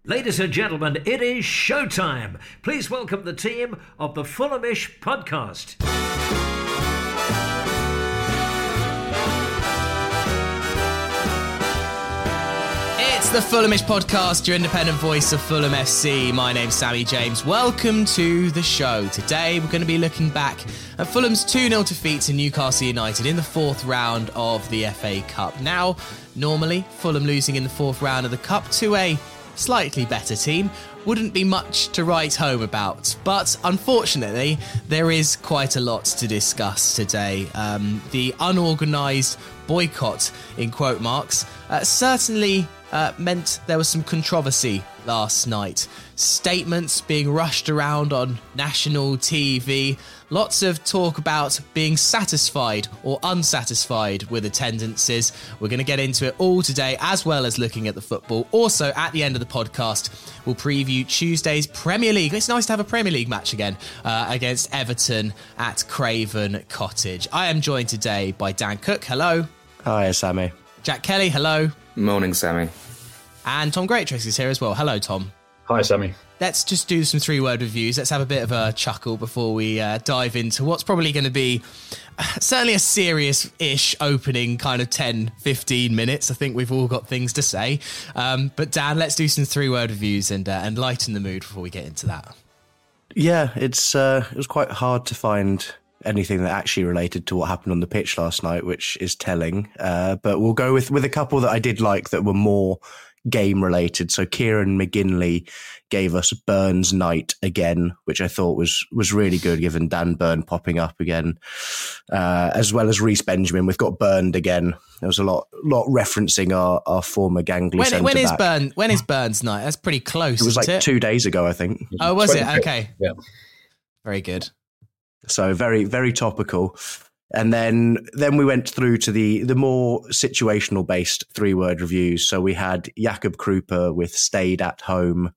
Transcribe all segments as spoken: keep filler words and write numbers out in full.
Ladies and gentlemen, it is showtime. Please welcome the team of the Fulhamish podcast. It's the Fulhamish podcast, your independent voice of Fulham F C. My name's Sammy James. Welcome to the show. Today we're going to be looking back at Fulham's two nil defeat to Newcastle United in the fourth round of the F A Cup. Now, normally, Fulham losing in the fourth round of the Cup to a slightly better team wouldn't be much to write home about, but unfortunately there is quite a lot to discuss today. Um, the unorganised boycott, in quote marks, uh, certainly uh, meant there was some controversy last night. Statements being rushed around on national T V. Lots of talk about being satisfied or unsatisfied with attendances. We're going to get into it all today, as well as looking at the football. Also, at the end of the podcast, we'll preview Tuesday's Premier League. It's nice to have a Premier League match again uh, against Everton at Craven Cottage. I am joined today by Dan Cook. Hello. Hi, Sammy. Jack Kelly. Hello. Morning, Sammy. And Tom Greatrex is here as well. Hello, Tom. Hi, Sammy. Let's just do some three-word reviews. Let's have a bit of a chuckle before we uh, dive into what's probably going to be uh, certainly a serious-ish opening kind of ten, fifteen minutes. I think we've all got things to say. Um, but Dan, let's do some three-word reviews and uh, and lighten the mood before we get into that. Yeah, it's uh, it was quite hard to find anything that actually related to what happened on the pitch last night, which is telling. Uh, but we'll go with, with a couple that I did like that were more game related. So Kieran McGinley gave us Burns Night again, which I thought was was really good, given Dan Burn popping up again, uh, as well as Reece Benjamin. We've got Burned again. There was a lot lot referencing our, our former gangly when, centre when is back. Burn? When is Burns Night? That's pretty close. It was like it? two days ago, I think. Oh, was it? Okay. Yeah. Very good. So very, very topical. And then then we went through to the the more situational based three word reviews. So we had Jakob Krupa with Stayed at Home,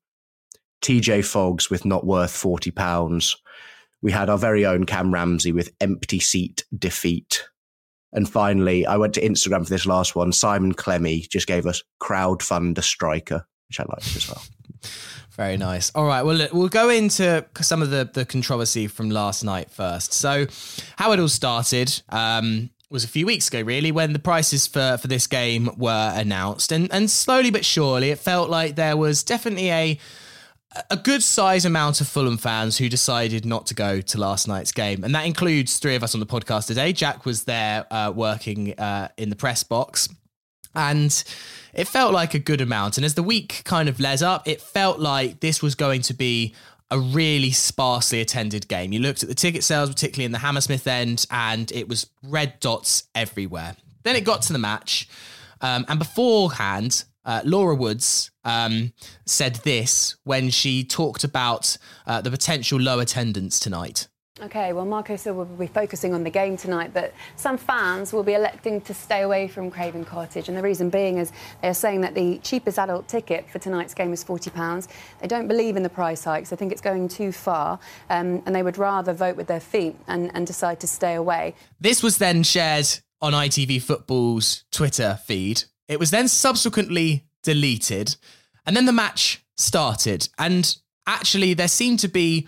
T J Foggs with Not Worth forty pounds. We had our very own Cam Ramsey with Empty Seat Defeat. And finally, I went to Instagram for this last one. Simon Clemmy just gave us Crowdfund a Striker, which I liked as well. Very nice. All right, well, look, we'll go into some of the, the controversy from last night first. So how it all started um, was a few weeks ago, really, when the prices for, for this game were announced. And, and slowly but surely, it felt like there was definitely a a good size amount of Fulham fans who decided not to go to last night's game. And that includes three of us on the podcast today. Jack was there uh, working uh, in the press box. And it felt like a good amount. And as the week kind of led up, it felt like this was going to be a really sparsely attended game. You looked at the ticket sales, particularly in the Hammersmith end, and it was red dots everywhere. Then it got to the match. Um, and beforehand, uh, Laura Woods um, said this when she talked about uh, the potential low attendance tonight. OK, well, Marco Silva will be focusing on the game tonight, but some fans will be electing to stay away from Craven Cottage. And the reason being is they're saying that the cheapest adult ticket for tonight's game is forty pounds. They don't believe in the price hikes. They think it's going too far, um, and they would rather vote with their feet and, and decide to stay away. This was then shared on I T V Football's Twitter feed. It was then subsequently deleted, and then the match started. And actually, there seemed to be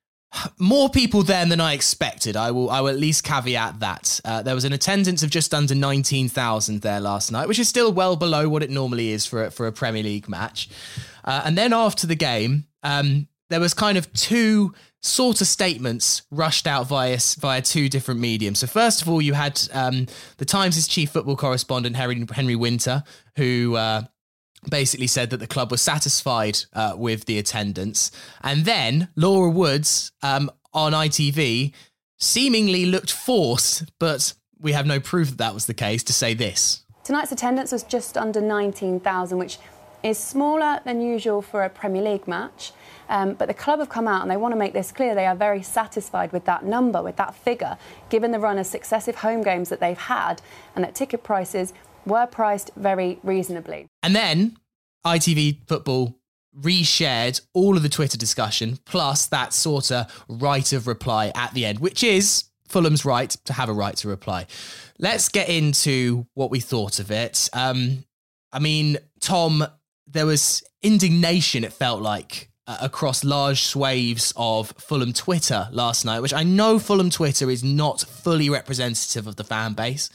more people there than I expected. I will I will at least caveat that. Uh, there was an attendance of just under nineteen thousand there last night, which is still well below what it normally is for, for a Premier League match. Uh, and then after the game, um, there was kind of two sort of statements rushed out via via two different mediums. So first of all, you had um, the Times' chief football correspondent, Henry, Henry Winter, who Uh, basically said that the club was satisfied uh, with the attendance. And then Laura Woods um, on I T V seemingly looked forced, but we have no proof that that was the case, to say this. Tonight's attendance was just under nineteen thousand, which is smaller than usual for a Premier League match. Um, but the club have come out and they want to make this clear. They are very satisfied with that number, with that figure, given the run of successive home games that they've had, and that ticket prices were priced very reasonably. And then I T V Football reshared all of the Twitter discussion, plus that sort of right of reply at the end, which is Fulham's right to have a right to reply. Let's get into what we thought of it. Um, I mean, Tom, there was indignation, it felt like, uh, across large swathes of Fulham Twitter last night, which I know Fulham Twitter is not fully representative of the fan base,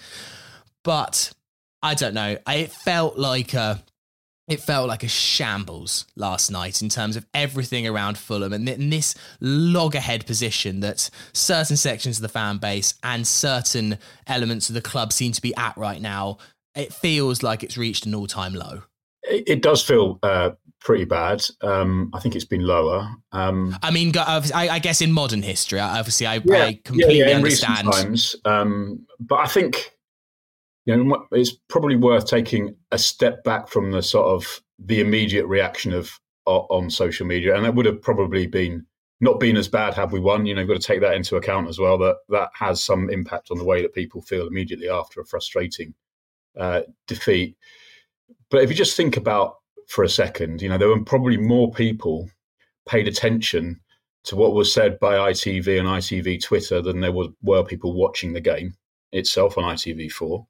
but I don't know. I, it felt like a, it felt like a shambles last night in terms of everything around Fulham and in this loggerhead position that certain sections of the fan base and certain elements of the club seem to be at right now. It feels like it's reached an all-time low. It, it does feel uh, pretty bad. Um, I think it's been lower. Um, I mean, I, I guess in modern history, obviously, I, yeah, I completely yeah, yeah, in understand. recent times, um, but I think you know it's probably worth taking a step back from the sort of the immediate reaction of uh, on social media, and that would have probably been not been as bad had we won. You know, you've got to take that into account as well. That that has some impact on the way that people feel immediately after a frustrating uh, defeat. But if you just think about for a second, you know, there were probably more people paid attention to what was said by I T V and I T V Twitter than there was, were people watching the game itself on I T V four.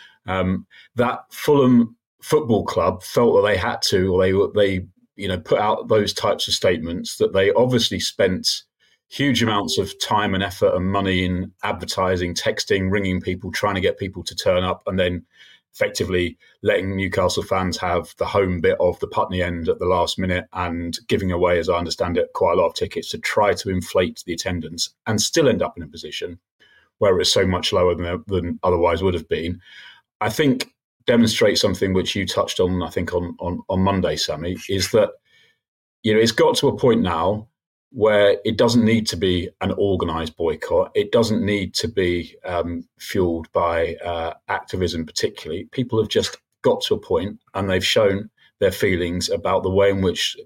Um, that Fulham Football Club felt that they had to, or they they you know put out those types of statements, that they obviously spent huge amounts of time and effort and money in advertising, texting, ringing people, trying to get people to turn up, and then effectively letting Newcastle fans have the home bit of the Putney end at the last minute and giving away, as I understand it, quite a lot of tickets to try to inflate the attendance and still end up in a position where it's so much lower than, than otherwise would have been. I think demonstrates something which you touched on, I think, on, on, on Monday, Sammy, is that you know it's got to a point now where it doesn't need to be an organised boycott. It doesn't need to be um, fueled by uh, activism particularly. People have just got to a point and they've shown their feelings about the way in which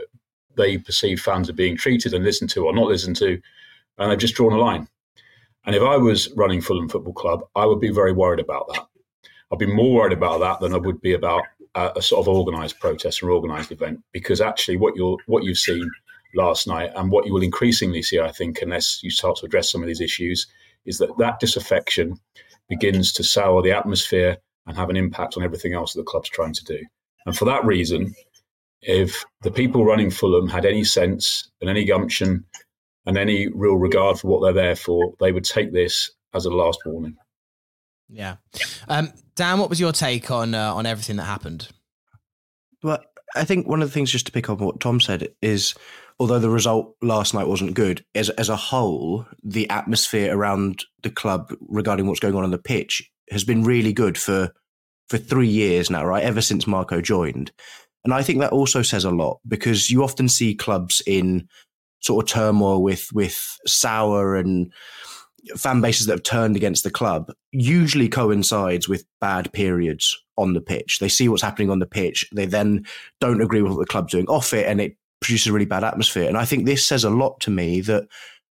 they perceive fans are being treated and listened to or not listened to, and they've just drawn a line. And if I was running Fulham Football Club, I would be very worried about that. I'd be more worried about that than I would be about a, a sort of organised protest or organised event, because actually what you're what you've seen last night and what you will increasingly see, I think, unless you start to address some of these issues, is that that disaffection begins to sour the atmosphere and have an impact on everything else that the club's trying to do. And for that reason, if the people running Fulham had any sense and any gumption and any real regard for what they're there for, they would take this as a last warning. Yeah. Um, Dan, what was your take on uh, on everything that happened? Well, I think one of the things, just to pick up on what Tom said, is although the result last night wasn't good, as as a whole, the atmosphere around the club regarding what's going on on the pitch has been really good for for three years now, right? Ever since Marco joined. And I think that also says a lot, because you often see clubs in sort of turmoil with with sour and fan bases that have turned against the club, usually coincides with bad periods on the pitch. They see what's happening on the pitch. They then don't agree with what the club's doing off it, and it produces a really bad atmosphere. And I think this says a lot to me that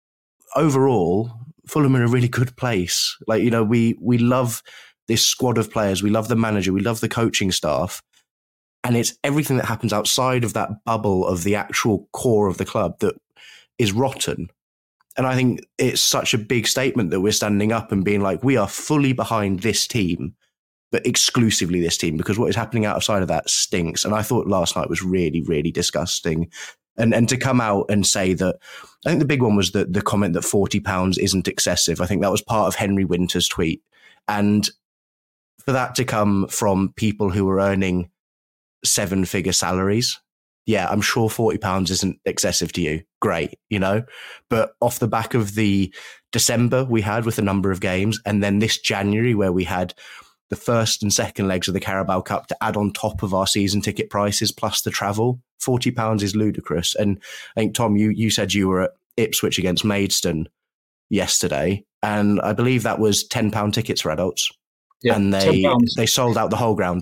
overall, Fulham are in a really good place. Like, you know, we we love this squad of players. We love the manager. We love the coaching staff. And it's everything that happens outside of that bubble of the actual core of the club that is rotten. And I think it's such a big statement that we're standing up and being like, we are fully behind this team, but exclusively this team, because what is happening outside of that stinks. And I thought last night was really, really disgusting. And and to come out and say that, I think the big one was the, the comment that forty pounds isn't excessive. I think that was part of Henry Winter's tweet. And for that to come from people who were earning seven figure salaries, yeah, I'm sure forty pounds isn't excessive to you. Great, you know, but off the back of the December we had with a number of games, and then this January where we had the first and second legs of the Carabao Cup to add on top of our season ticket prices plus the travel, forty pounds is ludicrous. And I think, Tom, you, you said you were at Ipswich against Maidstone yesterday, and I believe that was ten pounds tickets for adults. Yeah, and they they sold out the whole ground.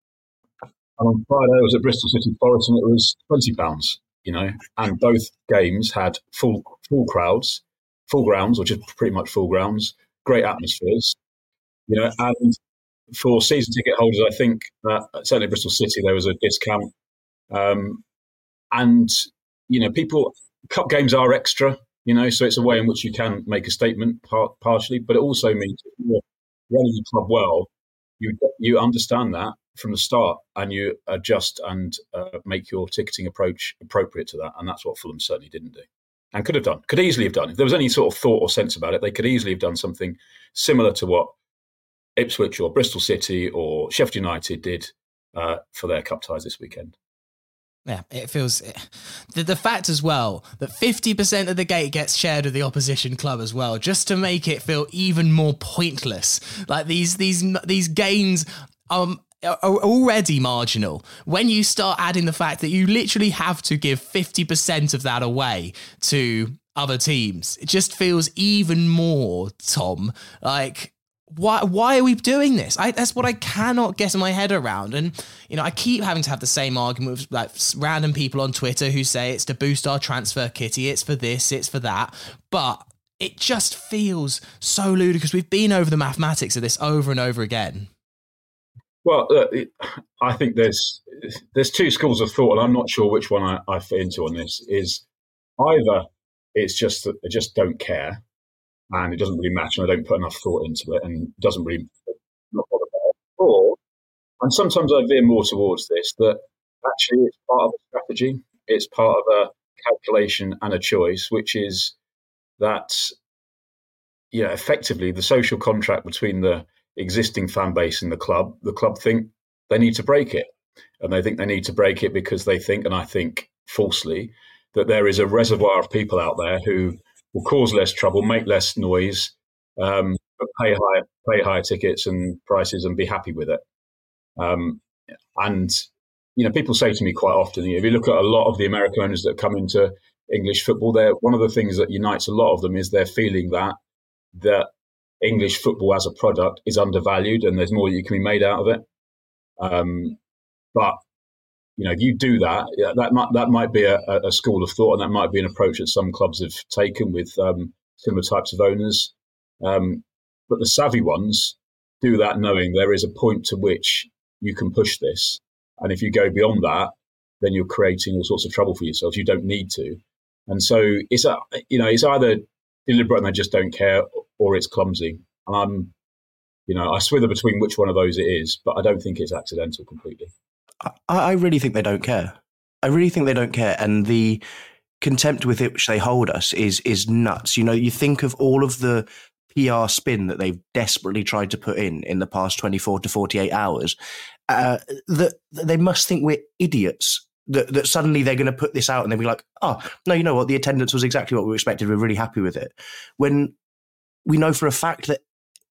And on Friday, I was at Bristol City Forest, and it was twenty pounds, you know, and both games had full full crowds, full grounds, or just pretty much full grounds, great atmospheres, you know, and for season ticket holders, I think uh, certainly Bristol City, there was a discount. Um, and, you know, people, cup games are extra, you know, so it's a way in which you can make a statement par- partially, but it also means if you're running the club well, you you understand that from the start, and you adjust and uh, make your ticketing approach appropriate to that. And that's what Fulham certainly didn't do, and could have done, could easily have done. If there was any sort of thought or sense about it, they could easily have done something similar to what Ipswich or Bristol City or Sheffield United did uh, for their cup ties this weekend. Yeah, it feels the, the fact as well that fifty percent of the gate gets shared with the opposition club as well, just to make it feel even more pointless. Like these these these gains um, are already marginal. When you start adding the fact that you literally have to give fifty percent of that away to other teams, it just feels even more, Tom, like, Why why are we doing this? I, that's what I cannot get my head around. And, you know, I keep having to have the same argument with like random people on Twitter who say it's to boost our transfer kitty, it's for this, it's for that. But it just feels so ludicrous. We've been over the mathematics of this over and over again. Well, uh, it, I think there's there's two schools of thought, and I'm not sure which one I, I fit into on this. Is either it's just that they just don't care, and it doesn't really matter, and I don't put enough thought into it, and it doesn't really not bother about it. Or, and sometimes I veer more towards this, that actually it's part of a strategy, it's part of a calculation and a choice, which is that, you know, effectively the social contract between the existing fan base and the club, the club think they need to break it. And they think they need to break it because they think, and I think falsely, that there is a reservoir of people out there who will cause less trouble, make less noise, um, but pay higher, pay higher tickets and prices and be happy with it. Um, and, you know, people say to me quite often, if you look at a lot of the American owners that come into English football, there one of the things that unites a lot of them is their feeling that that English football as a product is undervalued and there's more you can be made out of it. Um, but You know, if you do that, yeah, that might that might be a, a school of thought, and that might be an approach that some clubs have taken with um, similar types of owners. Um, but the savvy ones do that knowing there is a point to which you can push this, and if you go beyond that, then you're creating all sorts of trouble for yourselves. You don't need to, and so it's a, you know it's either deliberate and they just don't care, or it's clumsy. And I'm, you know, I swither between which one of those it is, but I don't think it's accidental completely. I, I really think they don't care. I really think they don't care. And the contempt with which they hold us is is nuts. You know, you think of all of the P R spin that they've desperately tried to put in in the past twenty-four to forty-eight hours, uh, that, that they must think we're idiots, that, that suddenly they're going to put this out and they'll be like, oh, no, you know what? The attendance was exactly what we expected. We're really happy with it. When we know for a fact that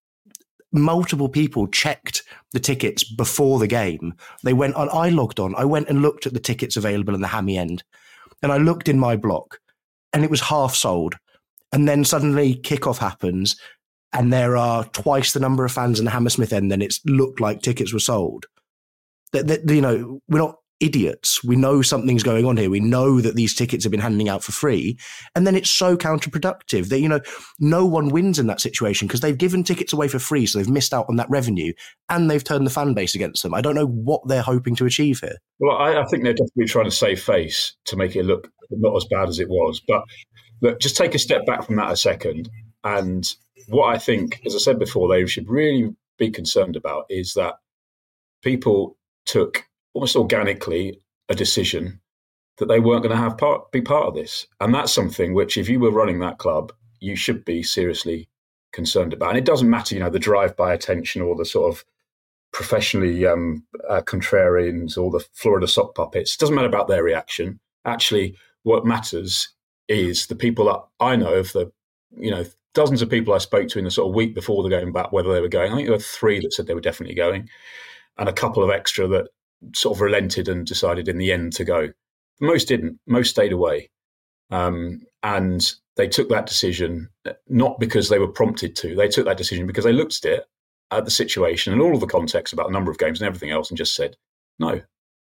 multiple people checked the tickets before the game. They went on, I logged on, I went and looked at the tickets available in the Hammy End, and I looked in my block and it was half sold. And then suddenly kickoff happens and there are twice the number of fans in the Hammersmith End than it's looked like tickets were sold. That, that, you know, we're not idiots. We know something's going on here. We know that these tickets have been handing out for free. And then it's so counterproductive that, you know, no one wins in that situation because they've given tickets away for free. So they've missed out on that revenue and they've turned the fan base against them. I don't know what they're hoping to achieve here. Well, I, I think they're definitely trying to save face to make it look not as bad as it was. But look, just take a step back from that a second. And what I think, as I said before, they should really be concerned about is that people took almost organically a decision that they weren't going to have part, be part of this. And that's something which, if you were running that club, you should be seriously concerned about. And it doesn't matter, you know, the drive-by attention or the sort of professionally um, uh, contrarians or the Florida sock puppets. It doesn't matter about their reaction. Actually, what matters is the people that I know of, the, you know, dozens of people I spoke to in the sort of week before the game back, whether they were going. I think there were three that said they were definitely going, and a couple of extra that sort of relented and decided in the end to go. Most didn't. Most stayed away. Um, and they took that decision not because they were prompted to. They took that decision because they looked at it, at the situation and all of the context about the number of games and everything else, and just said, no,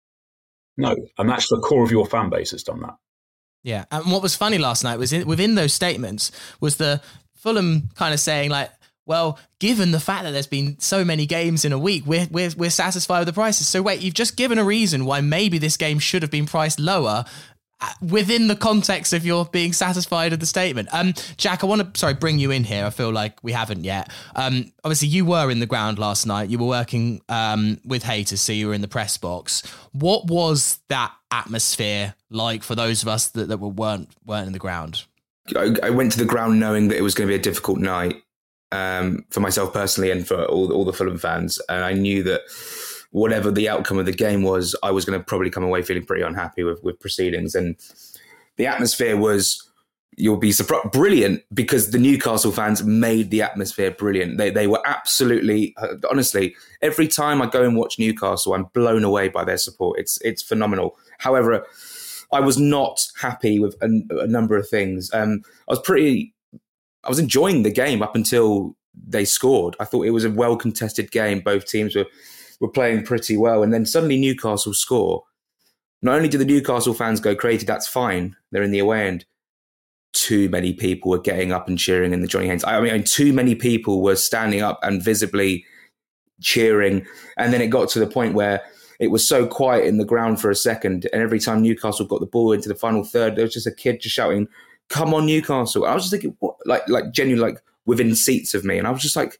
no. And that's the core of your fan base that's done that. Yeah. And what was funny last night was in, within those statements was the Fulham kind of saying like, well, given the fact that there's been so many games in a week, we're, we're, we're satisfied with the prices. So wait, you've just given a reason why maybe this game should have been priced lower. within the context of your being satisfied with the statement. Um, Jack, I want to, sorry, bring you in here. I feel like we haven't yet. Um, obviously, you were in the ground last night. You were working um, with haters, so you were in the press box. What was that atmosphere like for those of us that, that were, weren't weren't in the ground? I, I went to the ground knowing that it was going to be a difficult night um, for myself personally and for all, all the Fulham fans. And I knew that whatever the outcome of the game was, I was going to probably come away feeling pretty unhappy with, with proceedings. And the atmosphere was, you'll be surprised, brilliant, because the Newcastle fans made the atmosphere brilliant. They they were absolutely, honestly, every time I go and watch Newcastle, I'm blown away by their support. It's it's phenomenal. However, I was not happy with a, a number of things. Um, I was pretty, I was enjoying the game up until they scored. I thought it was a well contested game. Both teams were were playing pretty well. And then suddenly Newcastle score. Not only do the Newcastle fans go crazy, that's fine. They're in the away end. Too many people were getting up and cheering in the Johnny Haynes. I mean, too many people were standing up and visibly cheering. And then it got to the point where it was so quiet in the ground for a second. And every time Newcastle got the ball into the final third, there was just a kid just shouting, "Come on, Newcastle." And I was just thinking, what? Like, like genuinely, like within seats of me. And I was just like,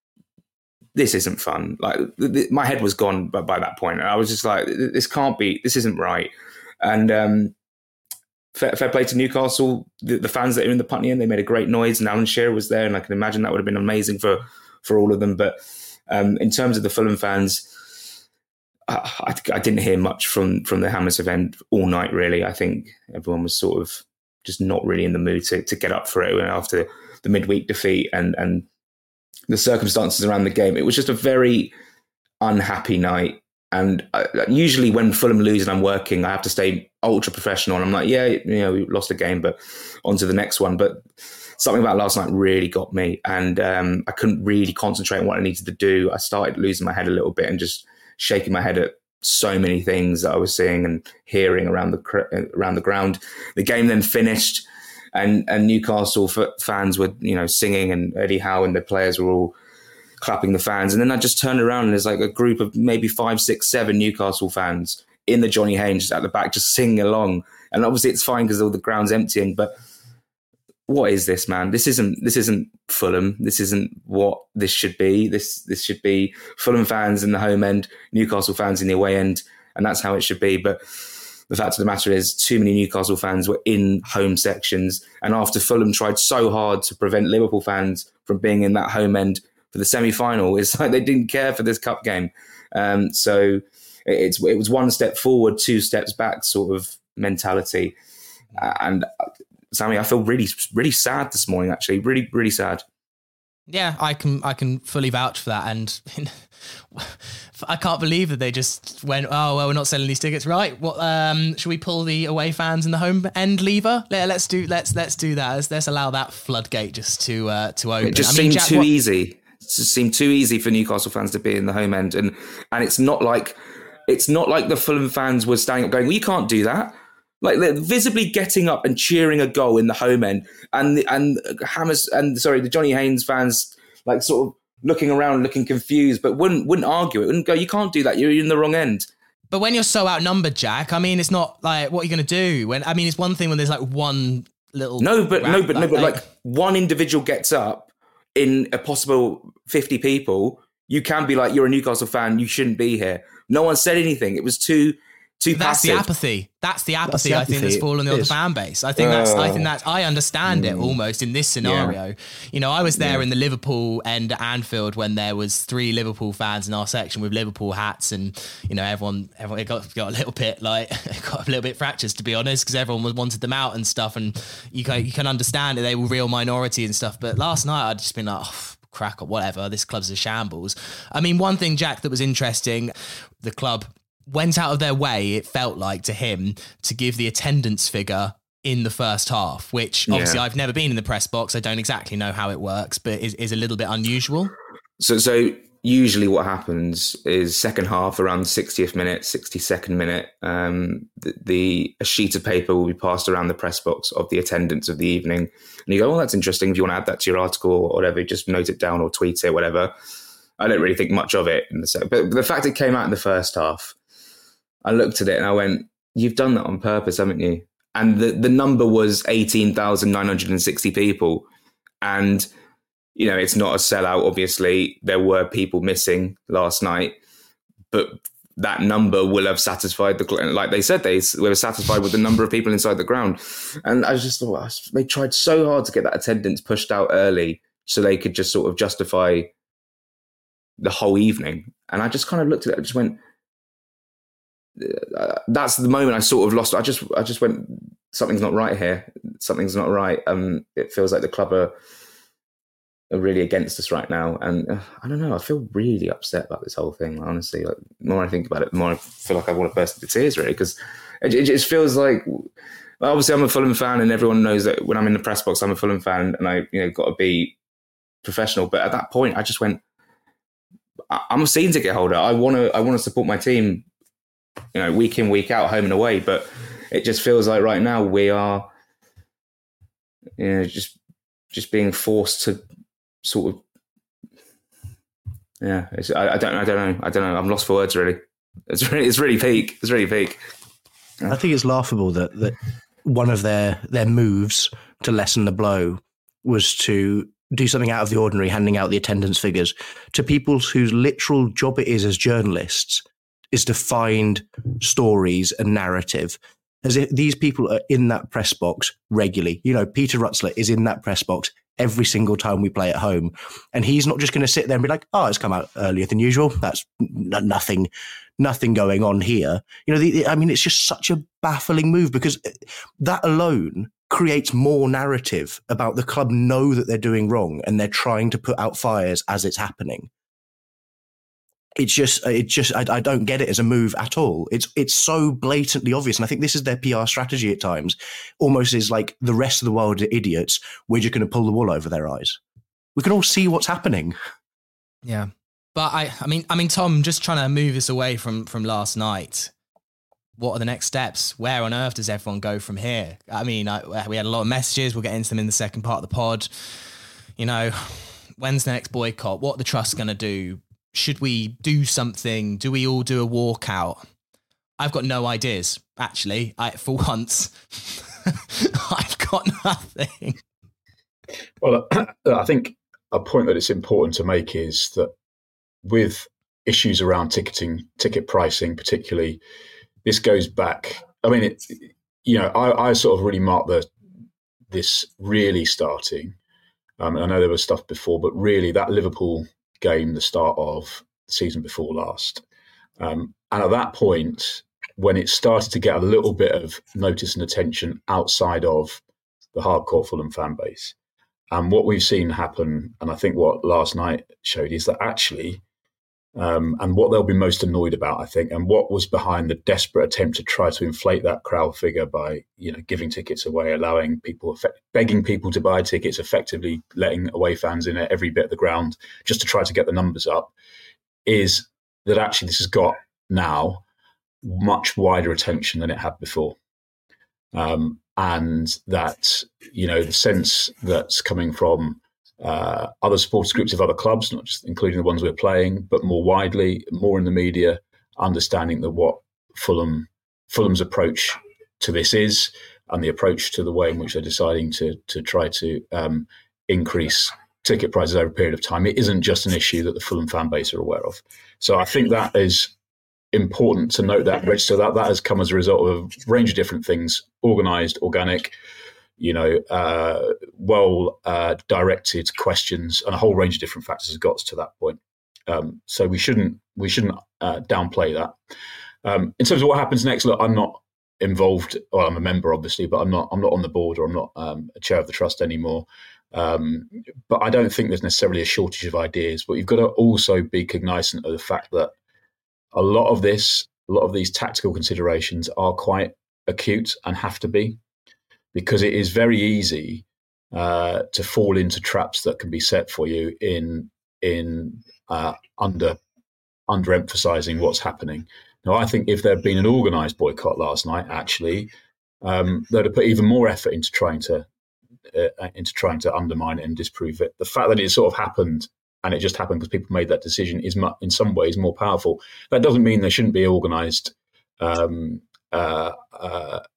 this isn't fun. Like th- th- my head was gone by, by that point. And I was just like, this can't be, this isn't right. And um, fair, fair play to Newcastle. The, the fans that are in the Putney End, they made a great noise, and Alan Shearer was there. And I can imagine that would have been amazing for, for all of them. But um, in terms of the Fulham fans, I, I, I didn't hear much from, from the Hammersmith end all night, really. I think everyone was sort of just not really in the mood to, to get up for it after the midweek defeat and, and the circumstances around the game. It was just a very unhappy night. And I, usually when Fulham lose and I'm working, I have to stay ultra professional. And I'm like, yeah, you know, we lost a game, but on to the next one. But something about last night really got me. And um, I couldn't really concentrate on what I needed to do. I started losing my head a little bit and just shaking my head at so many things that I was seeing and hearing around the around the ground. The game then finished. And and Newcastle fans were, you know, singing, and Eddie Howe and the players were all clapping the fans. And then I just turned around and there's like a group of maybe five, six, seven Newcastle fans in the Johnny Haynes just at the back, just singing along. And obviously it's fine because all the ground's emptying. But what is this, man? This isn't this isn't Fulham. This isn't what this should be. This this should be Fulham fans in the home end, Newcastle fans in the away end, and that's how it should be. But the fact of the matter is, too many Newcastle fans were in home sections. And after Fulham tried so hard to prevent Liverpool fans from being in that home end for the semi-final, it's like they didn't care for this cup game. Um, so it's it was one step forward, two steps back sort of mentality. And Sammy, I feel really, really sad this morning, actually. Really, really sad. Yeah, I can I can fully vouch for that. And I can't believe that they just went, oh, well, we're not selling these tickets. Right. What um should we pull the away fans in the home end lever? Let, let's do let's let's do that. Let's, let's allow that floodgate just to uh to open. It just I mean, seemed Jack, too what- easy. It just seemed too easy for Newcastle fans to be in the home end. And and it's not like it's not like the Fulham fans were standing up going, well, you can't do that. Like they're visibly getting up and cheering a goal in the home end, and the, and Hammers and sorry the Johnny Haynes fans like sort of looking around, looking confused, but wouldn't wouldn't argue it. Wouldn't go, you can't do that. You're in the wrong end. But when you're so outnumbered, Jack, I mean, it's not like what are you going to do? When I mean, it's one thing when there's like one little no, but rap, no, but like, no, but like, like one individual gets up in a possible fifty people. You can be like, you're a Newcastle fan. You shouldn't be here. No one said anything. It was too. Too that's passive. the apathy. That's the apathy. That's the I think that's apathy. fallen on It the is. fan base. I think that's. I think that's. I understand it almost in this scenario. Yeah. You know, I was there in the Liverpool end at Anfield when there was three Liverpool fans in our section with Liverpool hats, and you know, everyone, everyone it got got a little bit like it got a little bit fractious, to be honest, because everyone was wanted them out and stuff, and you can you can understand it. They were real minority and stuff. But last night I'd just been like, oh, crack or whatever. This club's a shambles. I mean, one thing, Jack, that was interesting, the club went out of their way, it felt like to him, to give the attendance figure in the first half, which obviously Yeah. I've never been in the press box. I don't exactly know how it works, but is, is a little bit unusual. So, so usually what happens is second half around the sixtieth minute, sixty-second minute, um, the, the a sheet of paper will be passed around the press box of the attendance of the evening. And you go, well, that's interesting. If you want to add that to your article or whatever, just note it down or tweet it, whatever. I don't really think much of it in the second, but the fact it came out in the first half, I looked at it and I went, you've done that on purpose, haven't you? and the, the number was eighteen thousand nine hundred sixty people. And, you know, it's not a sellout, obviously. There were people missing last night, but that number will have satisfied the, like they said, they were satisfied with the number of people inside the ground. And I just thought, they tried so hard to get that attendance pushed out early so they could just sort of justify the whole evening. And I just kind of looked at it and just went, uh, that's the moment I sort of lost. I just, I just went, something's not right here. Something's not right. Um, it feels like the club are, are really against us right now. And uh, I don't know, I feel really upset about this whole thing, honestly. Like, the more I think about it, the more I feel like I want to burst into tears, really, because it, it just feels like, well, obviously I'm a Fulham fan and everyone knows that when I'm in the press box, I'm a Fulham fan and I, you know, got to be professional. But at that point, I just went, I, I'm a season ticket holder. I want to, I want to support my team, you know, week in, week out, home and away. But it just feels like right now we are, you know, just, just being forced to sort of, yeah, it's, I, I don't, I don't know, I don't know. I'm lost for words, really. It's really, it's really peak. It's really peak. I think it's laughable that that one of their their moves to lessen the blow was to do something out of the ordinary, handing out the attendance figures to people whose literal job it is as journalists is to find stories and narrative. As if these people are in that press box regularly. You know, Peter Rutzler is in that press box every single time we play at home. And he's not just going to sit there and be like, oh, it's come out earlier than usual. That's n- nothing, nothing going on here. You know, the, I mean, it's just such a baffling move because that alone creates more narrative about the club know that they're doing wrong and they're trying to put out fires as it's happening. It's just, it just, I, I don't get it as a move at all. It's, it's so blatantly obvious. And I think this is their P R strategy at times, almost is like the rest of the world are idiots. We're just going to pull the wool over their eyes. We can all see what's happening. Yeah. But I, I mean, I mean, Tom, just trying to move us away from, from last night. What are the next steps? Where on earth does everyone go from here? I mean, I, we had a lot of messages. We'll get into them in the second part of the pod. You know, when's the next boycott? What are the trusts going to do? Should we do something? Do we all do a walkout? I've got no ideas, actually. I, for once, I've got nothing. Well, I think a point that it's important to make is that with issues around ticketing, ticket pricing particularly, this goes back. I mean, it, you know, I, I sort of really marked the this really starting. Um, I know there was stuff before, but really that Liverpool game, the start of the season before last. Um, and at that point, when it started to get a little bit of notice and attention outside of the hardcore Fulham fan base, and what we've seen happen, and I think what last night showed, is that actually, um, and what they'll be most annoyed about, I think, and what was behind the desperate attempt to try to inflate that crowd figure by, you know, giving tickets away, allowing people, effect- begging people to buy tickets, effectively letting away fans in at every bit of the ground just to try to get the numbers up, is that actually this has got now much wider attention than it had before. Um, and that, you know, the sense that's coming from Uh, other supporters groups of other clubs, not just including the ones we're playing, but more widely, more in the media, understanding that what Fulham Fulham's approach to this is, and the approach to the way in which they're deciding to to try to um, increase ticket prices over a period of time, it isn't just an issue that the Fulham fan base are aware of. So I think that is important to note, that register that that has come as a result of a range of different things: organised, organic, you know, uh, well uh, directed questions, and a whole range of different factors has got us to that point. Um, so we shouldn't we shouldn't uh, downplay that. Um, in terms of what happens next, look, I'm not involved. Well, I'm a member, obviously, but I'm not I'm not on the board, or I'm not um, a chair of the trust anymore. Um, but I don't think there's necessarily a shortage of ideas. But you've got to also be cognizant of the fact that a lot of this, a lot of these tactical considerations are quite acute and have to be, because it is very easy uh, to fall into traps that can be set for you in in uh, under underemphasizing what's happening. Now, I think if there had been an organised boycott last night, actually, um, they'd have put even more effort into trying to uh, into trying to undermine it and disprove it. The fact that it sort of happened, and it just happened because people made that decision, is mu- in some ways more powerful. That doesn't mean there shouldn't be organised Um, uh, uh,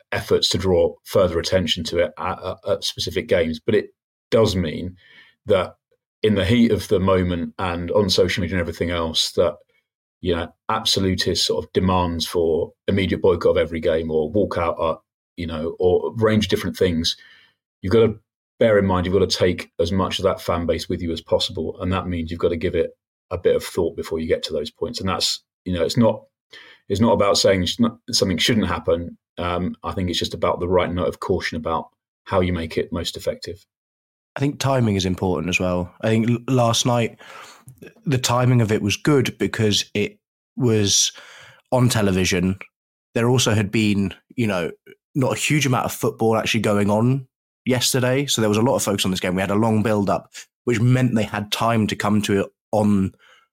efforts to draw further attention to it at, at, at specific games. But it does mean that in the heat of the moment and on social media and everything else, that, you know, absolutist sort of demands for immediate boycott of every game or walkout, at, you know, or a range of different things, you've got to bear in mind you've got to take as much of that fan base with you as possible. And that means you've got to give it a bit of thought before you get to those points. And that's, you know, it's not it's not about saying something shouldn't happen. Um, I think it's just about the right note of caution about how you make it most effective. I think timing is important as well. I think last night, the timing of it was good because it was on television. There also had been, you know, not a huge amount of football actually going on yesterday. So there was a lot of focus on this game. We had a long build up, which meant they had time to come to it on,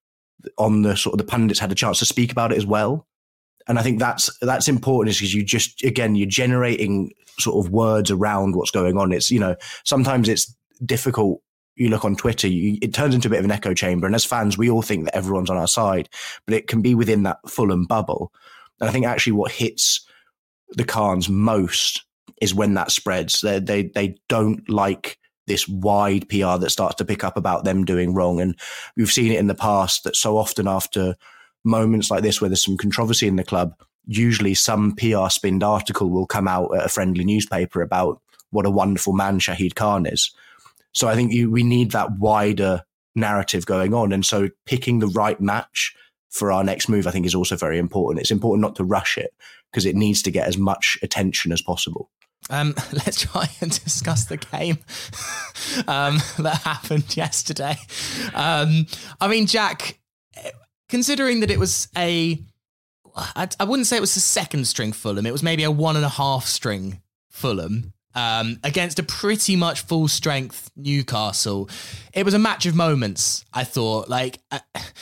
on the sort of the pundits had a chance to speak about it as well. And I think that's that's important, is because you just, again, you're generating sort of words around what's going on. It's, you know, sometimes it's difficult. You look on Twitter, you, it turns into a bit of an echo chamber. And as fans, we all think that everyone's on our side, but it can be within that Fulham bubble. And I think actually what hits the Khans most is when that spreads. They, they, they don't like this wide P R that starts to pick up about them doing wrong. And we've seen it in the past that so often after moments like this where there's some controversy in the club, usually some P R spinned article will come out at a friendly newspaper about what a wonderful man Shahid Khan is. So I think you, we need that wider narrative going on. And so picking the right match for our next move, I think, is also very important. It's important not to rush it because it needs to get as much attention as possible. Um, let's try and discuss the game um, that happened yesterday. Um, I mean, Jack, considering that it was a, I, I wouldn't say it was a second string Fulham, it was maybe a one and a half string Fulham um, against a pretty much full strength Newcastle. It was a match of moments, I thought. Like, I,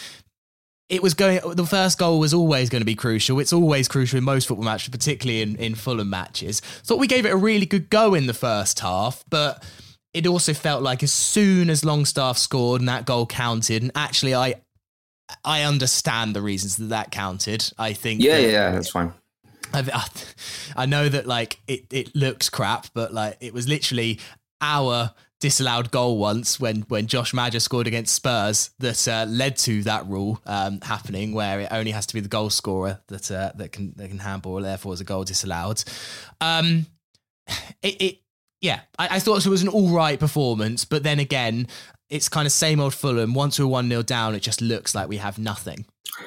it was going, the first goal was always going to be crucial. It's always crucial in most football matches, particularly in, in Fulham matches. Thought we gave it a really good go in the first half, but it also felt like as soon as Longstaff scored and that goal counted, and actually I I understand the reasons that that counted. I think. Yeah, that, yeah, yeah, that's fine. I, I know that like it, it looks crap, but like it was literally our disallowed goal once when when Josh Maja scored against Spurs that uh, led to that rule um, happening, where it only has to be the goal scorer that uh, that can that can handball, therefore is a goal disallowed. Um, it, it yeah, I, I thought it was an all right performance, but then again, it's kind of same old Fulham. Once we're one nil down, it just looks like we have nothing.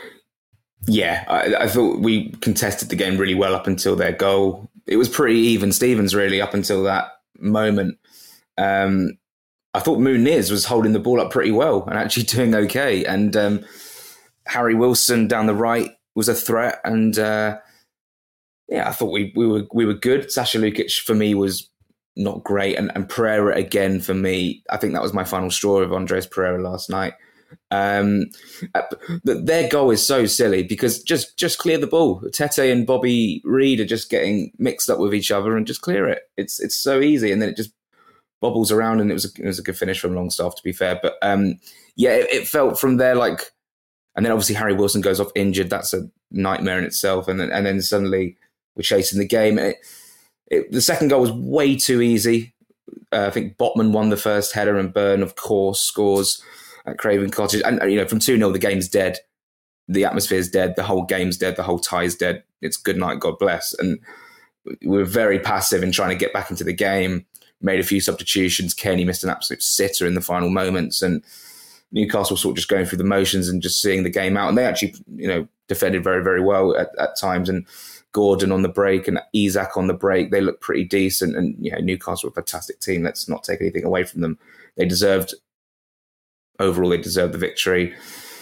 Yeah, I, I thought we contested the game really well up until their goal. It was pretty even Stevens, really, up until that moment. Um, I thought Muniz was holding the ball up pretty well and actually doing okay. And um, Harry Wilson down the right was a threat. And uh, yeah, I thought we we were we were good. Sasha Lukic, for me, was not great. And, and Pereira, again, for me, I think that was my final straw of Andres Pereira last night. Um, their goal is so silly because just just clear the ball. Tete and Bobby Reed are just getting mixed up with each other and just clear it. It's it's so easy, and then it just bobbles around. And it was a, it was a good finish from Longstaff, to be fair. But um, yeah, it, it felt from there like, and then obviously Harry Wilson goes off injured. That's a nightmare in itself. And then and then suddenly we're chasing the game. It, it, the second goal was way too easy. Uh, I think Botman won the first header, and Byrne, of course, scores at Craven Cottage. And, you know, from two nil, the game's dead. The atmosphere's dead. The whole game's dead. The whole tie's dead. It's good night, God bless. And we were very passive in trying to get back into the game. Made a few substitutions. Kenny missed an absolute sitter in the final moments. And Newcastle sort of just going through the motions and just seeing the game out. And they actually, you know, defended very, very well at, at times. And Gordon on the break and Isak on the break, they looked pretty decent. And, you know, Newcastle were a fantastic team. Let's not take anything away from them. They deserved... Overall, they deserved the victory.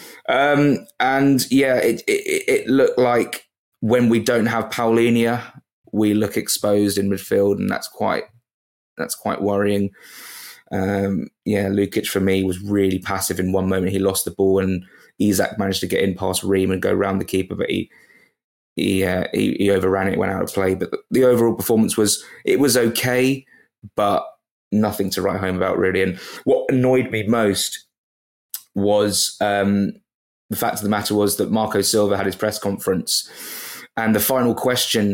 Um, and yeah, it, it, it looked like when we don't have Paulinho, we look exposed in midfield, and that's quite that's quite worrying. Um, yeah, Lukic for me was really passive in one moment. He lost the ball, and Isak managed to get in past Ream and go round the keeper, but he he, uh, he he overran it, went out of play. But the overall performance was it was okay, but nothing to write home about really. And what annoyed me most was um, the fact of the matter was that Marco Silva had his press conference, and the final question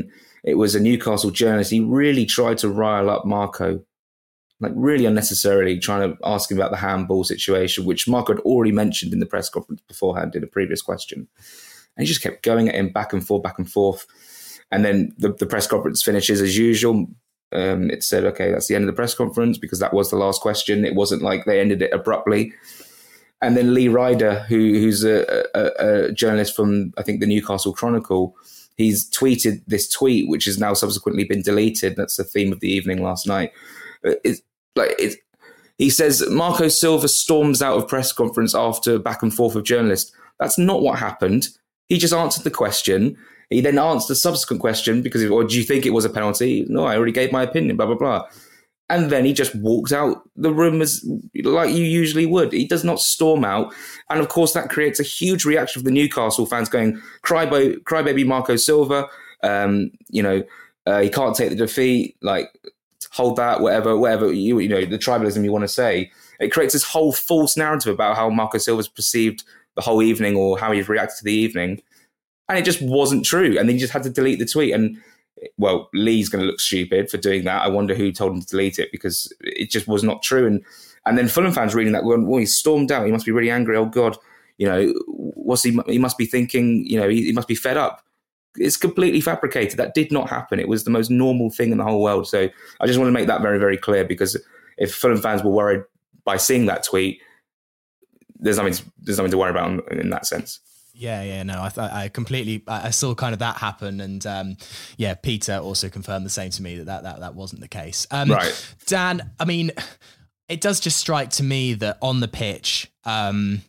it was a Newcastle journalist. He really tried to rile up Marco, like really unnecessarily, trying to ask him about the handball situation, which Marco had already mentioned in the press conference beforehand in a previous question. And he just kept going at him back and forth, back and forth. And then the, the press conference finishes as usual. Um, it said, okay, that's the end of the press conference, because that was the last question. It wasn't like they ended it abruptly. And then Lee Ryder, who, who's a, a, a journalist from, I think, the Newcastle Chronicle, he's tweeted this tweet, which has now subsequently been deleted. That's the theme of the evening last night. It's like it's, he says, Marco Silva storms out of press conference after back and forth with journalists. That's not what happened. He just answered the question. He then answered the subsequent question because, or do you think it was a penalty? No, I already gave my opinion, blah, blah, blah. And then he just walked out the room as like you usually would. He does not storm out. And of course, that creates a huge reaction from the Newcastle fans going, crybaby, crybaby Marco Silva. Um, you know, uh, he can't take the defeat. Like, hold that, whatever, whatever, you, you know, the tribalism you want to say. It creates this whole false narrative about how Marco Silva's perceived the whole evening or how he's reacted to the evening. And it just wasn't true. And then he just had to delete the tweet. And well, Lee's going to look stupid for doing that. I wonder who told him to delete it, because it just was not true. And and then Fulham fans reading that, well, well he stormed out. He must be really angry. Oh, God, you know, what's he? He must be thinking, you know, he, he must be fed up. It's completely fabricated. That did not happen. It was the most normal thing in the whole world. So I just want to make that very, very clear, because if Fulham fans were worried by seeing that tweet, there's nothing to, there's nothing to worry about in, in that sense. Yeah, yeah, no, I th- I completely, I saw kind of that happen, and um, yeah, Peter also confirmed the same to me that that that, that wasn't the case. Um, right, Dan. I mean, it does just strike to me that on the pitch, um,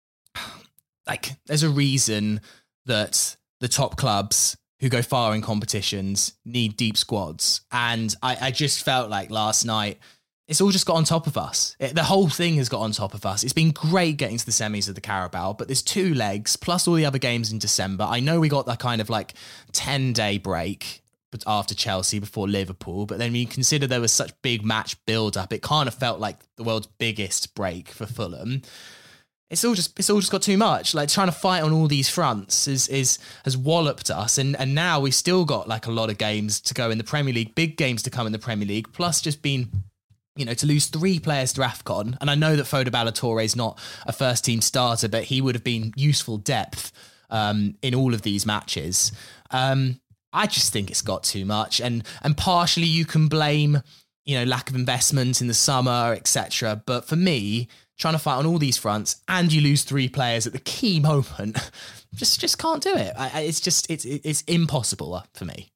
like there's a reason that the top clubs who go far in competitions need deep squads, and I, I just felt like last night, it's all just got on top of us. It, the whole thing has got on top of us. It's been great getting to the semis of the Carabao, but there's two legs plus all the other games in December. I know we got that kind of like ten-day break after Chelsea before Liverpool, but then when you consider there was such big match build-up, it kind of felt like the world's biggest break for Fulham. It's all just it's all just got too much. Like trying to fight on all these fronts is is has walloped us, and and now we've still got like a lot of games to go in the Premier League, big games to come in the Premier League, plus just been, you know, to lose three players to AFCON. And I know that Foda Ballo-Touré is not a first team starter, but he would have been useful depth um, in all of these matches. Um, I just think it's got too much. And and partially you can blame, you know, lack of investment in the summer, et cetera. But for me, trying to fight on all these fronts and you lose three players at the key moment, just just can't do it. I, it's just, it's it's impossible for me.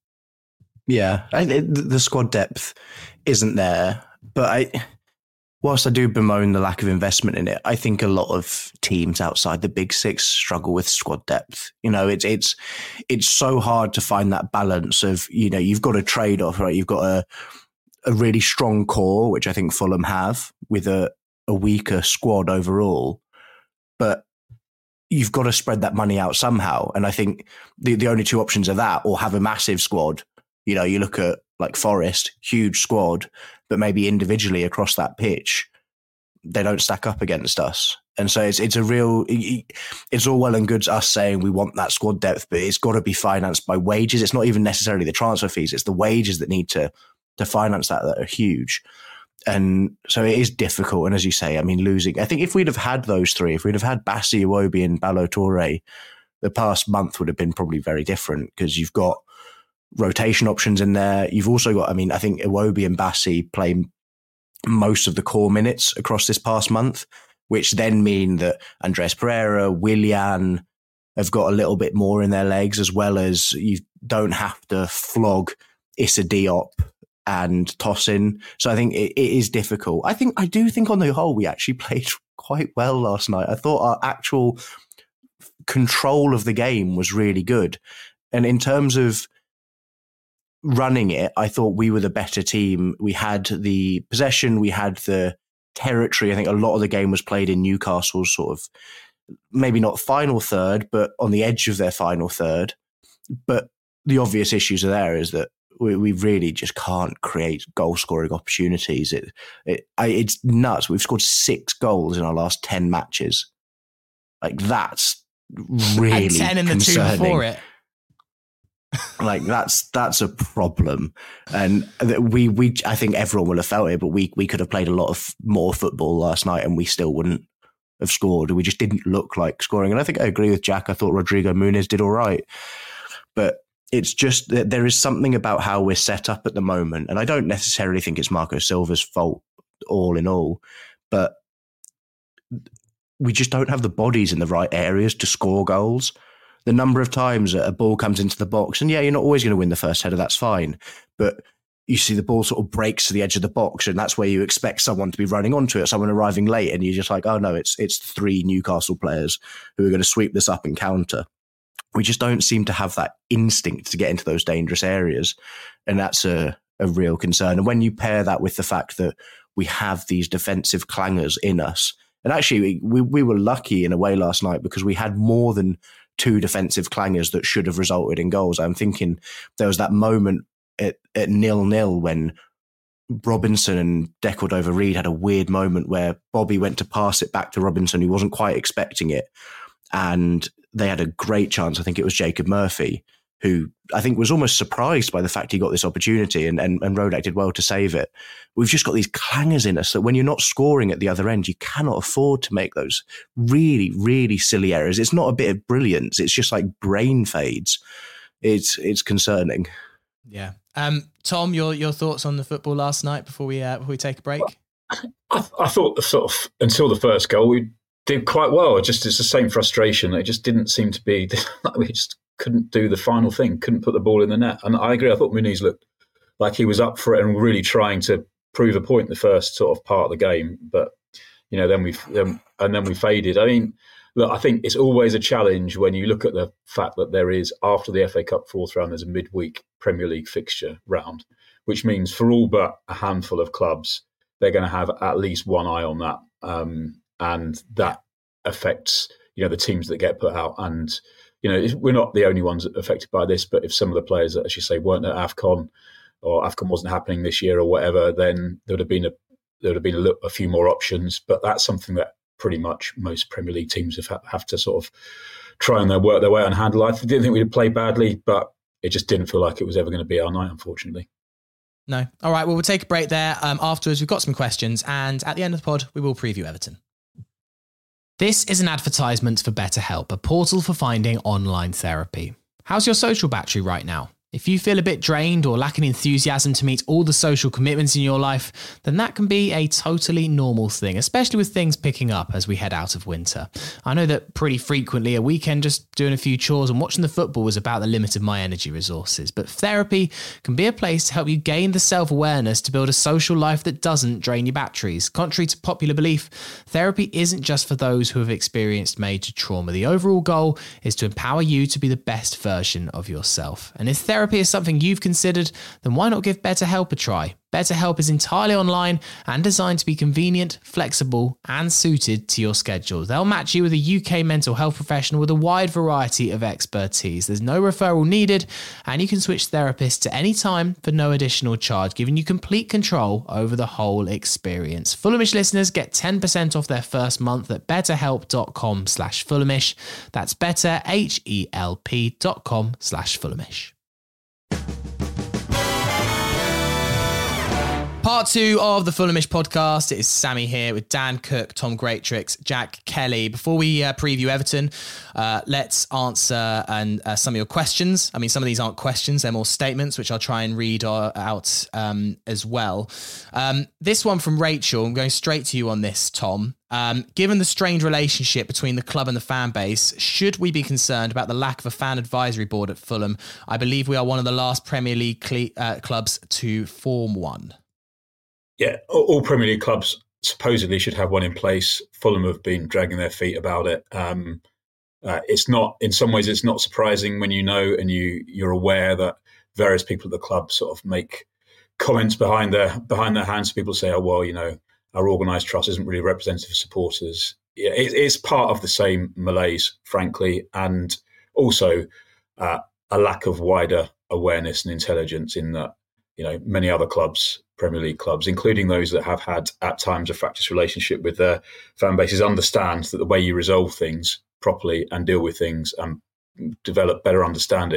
Yeah, I, it, the squad depth isn't there. But I, whilst I do bemoan the lack of investment in it, I think a lot of teams outside the big six struggle with squad depth. You know, it's it's it's so hard to find that balance of, you know, you've got a trade-off, right? You've got a a really strong core, which I think Fulham have, with a, a weaker squad overall. But you've got to spread that money out somehow. And I think the, the only two options are that, or have a massive squad. You know, you look at like Forest, huge squad, but maybe individually across that pitch, they don't stack up against us. And so it's it's a real, it's all well and good us saying we want that squad depth, but it's got to be financed by wages. It's not even necessarily the transfer fees. It's the wages that need to, to finance that that are huge. And so it is difficult. And as you say, I mean, losing, I think if we'd have had those three, if we'd have had Bassey, Iwobi and Ballo-Touré, the past month would have been probably very different, because you've got rotation options in there. You've also got, I mean, I think Iwobi and Bassey play most of the core minutes across this past month, which then mean that Andreas Pereira, Willian have got a little bit more in their legs, as well as you don't have to flog Issa Diop and Tosin. So I think it, it is difficult. I think, I do think on the whole, we actually played quite well last night. I thought our actual control of the game was really good. And in terms of running it, I thought we were the better team. We had the possession, we had the territory. I think a lot of the game was played in Newcastle's sort of, maybe not final third, but on the edge of their final third. But the obvious issues are there is that we, we really just can't create goal scoring opportunities. It, it I, it's nuts. We've scored six goals in our last ten matches. Like, that's really and ten in the concerning. two before it. Like that's that's a problem, and we we I think everyone will have felt it, but we we could have played a lot of more football last night, and we still wouldn't have scored. We just didn't look like scoring. And I think I agree with Jack. I thought Rodrigo Muniz did all right, but it's just that there is something about how we're set up at the moment, and I don't necessarily think it's Marco Silva's fault all in all, but we just don't have the bodies in the right areas to score goals. The number of times a ball comes into the box, and yeah, you're not always going to win the first header, that's fine. But you see the ball sort of breaks to the edge of the box, and that's where you expect someone to be running onto it, someone arriving late, and you're just like, oh no, it's it's three Newcastle players who are going to sweep this up and counter. We just don't seem to have that instinct to get into those dangerous areas, and that's a, a real concern. And when you pair that with the fact that we have these defensive clangers in us, and actually we, we were lucky in a way last night because we had more than two defensive clangers that should have resulted in goals. I'm thinking there was that moment at, at nil-nil when Robinson and De Cordova-Reid had a weird moment where Bobby went to pass it back to Robinson, who wasn't quite expecting it, and they had a great chance. I think it was Jacob Murphy, who I think was almost surprised by the fact he got this opportunity, and, and, and Rodak did well to save it. We've just got these clangers in us that when you're not scoring at the other end, you cannot afford to make those really, really silly errors. It's not a bit of brilliance. It's just like brain fades. It's it's concerning. Yeah. Um, Tom, your your thoughts on the football last night before we uh, before we take a break? I, I thought the sort of until the first goal, we did quite well. It just it's the same frustration. It just didn't seem to be like we just couldn't do the final thing, couldn't put the ball in the net. And I agree, I thought Muniz looked like he was up for it and really trying to prove a point in the first sort of part of the game. But, you know, then we um, and then we faded. I mean, look, I think it's always a challenge when you look at the fact that there is, after the F A Cup fourth round, there's a midweek Premier League fixture round, which means for all but a handful of clubs, they're going to have at least one eye on that. Um, and that affects, you know, the teams that get put out. And, you know, we're not the only ones affected by this, but if some of the players that, as you say, weren't at AFCON or AFCON wasn't happening this year or whatever, then there would have been a there would have been a, look, a few more options. But that's something that pretty much most Premier League teams have have to sort of try and work their way and handle. I didn't think we'd play badly, but it just didn't feel like it was ever going to be our night, unfortunately. No. All right, well, we'll take a break there. Um, afterwards, we've got some questions, and at the end of the pod, we will preview Everton. This is an advertisement for BetterHelp, a portal for finding online therapy. How's your social battery right now? If you feel a bit drained or lacking enthusiasm to meet all the social commitments in your life, then that can be a totally normal thing, especially with things picking up as we head out of winter. I know that pretty frequently a weekend just doing a few chores and watching the football was about the limit of my energy resources, but therapy can be a place to help you gain the self-awareness to build a social life that doesn't drain your batteries. Contrary to popular belief, therapy isn't just for those who have experienced major trauma. The overall goal is to empower you to be the best version of yourself. And if therapy Therapy is something you've considered, then why not give BetterHelp a try? BetterHelp is entirely online and designed to be convenient, flexible, and suited to your schedule. They'll match you with a U K mental health professional with a wide variety of expertise. There's no referral needed, and you can switch therapists at any time for no additional charge, giving you complete control over the whole experience. Fulhamish listeners get ten percent off their first month at betterhelp.com slash Fulhamish. That's better, H E L P dot com slash Fulhamish. Part two of the Fulhamish podcast. It is Sammy here with Dan Cook, Tom Greatrix, Jack Kelly. Before we uh, preview Everton, uh, let's answer and uh, some of your questions. I mean, some of these aren't questions, they're more statements, which I'll try and read uh, out um, as well. Um, this one from Rachel, I'm going straight to you on this, Tom. Um, given the strained relationship between the club and the fan base, should we be concerned about the lack of a fan advisory board at Fulham? I believe we are one of the last Premier League cle- uh, clubs to form one. Yeah, all Premier League clubs supposedly should have one in place. Fulham have been dragging their feet about it. Um, uh, it's not, in some ways, it's not surprising when you know and you you're aware that various people at the club sort of make comments behind their behind their hands. People say, "Oh, well, you know, our organised trust isn't really representative of supporters." Yeah, it, it's part of the same malaise, frankly, and also uh, a lack of wider awareness and intelligence in that, you know, many other clubs, Premier League clubs, including those that have had at times a fractious relationship with their fan bases, understand that the way you resolve things properly and deal with things and develop better understanding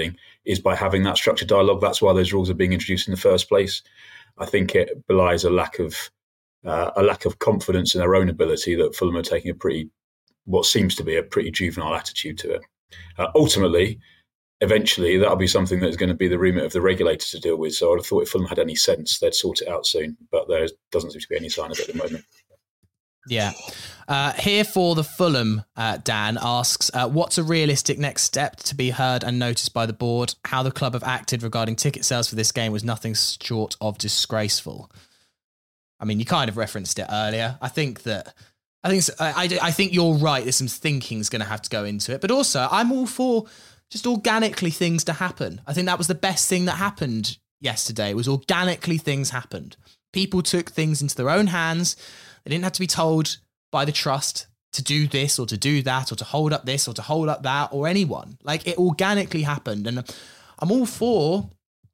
is by having that structured dialogue. That's why those rules are being introduced in the first place. I think it belies a lack of uh, a lack of confidence in their own ability that Fulham are taking a pretty, what seems to be a pretty juvenile attitude to it. Uh, ultimately, eventually, that'll be something that is going to be the remit of the regulator to deal with. So I'd have thought if Fulham had any sense, they'd sort it out soon. But there doesn't seem to be any sign of it at the moment. Yeah. Uh, here for the Fulham, uh, Dan asks, uh, what's a realistic next step to be heard and noticed by the board? How the club have acted regarding ticket sales for this game was nothing short of disgraceful. I mean, you kind of referenced it earlier. I think that, I think, I, I think you're right. There's some thinking's going to have to go into it, but also I'm all for just organically things to happen. I think that was the best thing that happened yesterday, was organically things happened. People took things into their own hands. They didn't have to be told by the trust to do this or to do that or to hold up this or to hold up that or anyone. Like, it organically happened. And I'm all for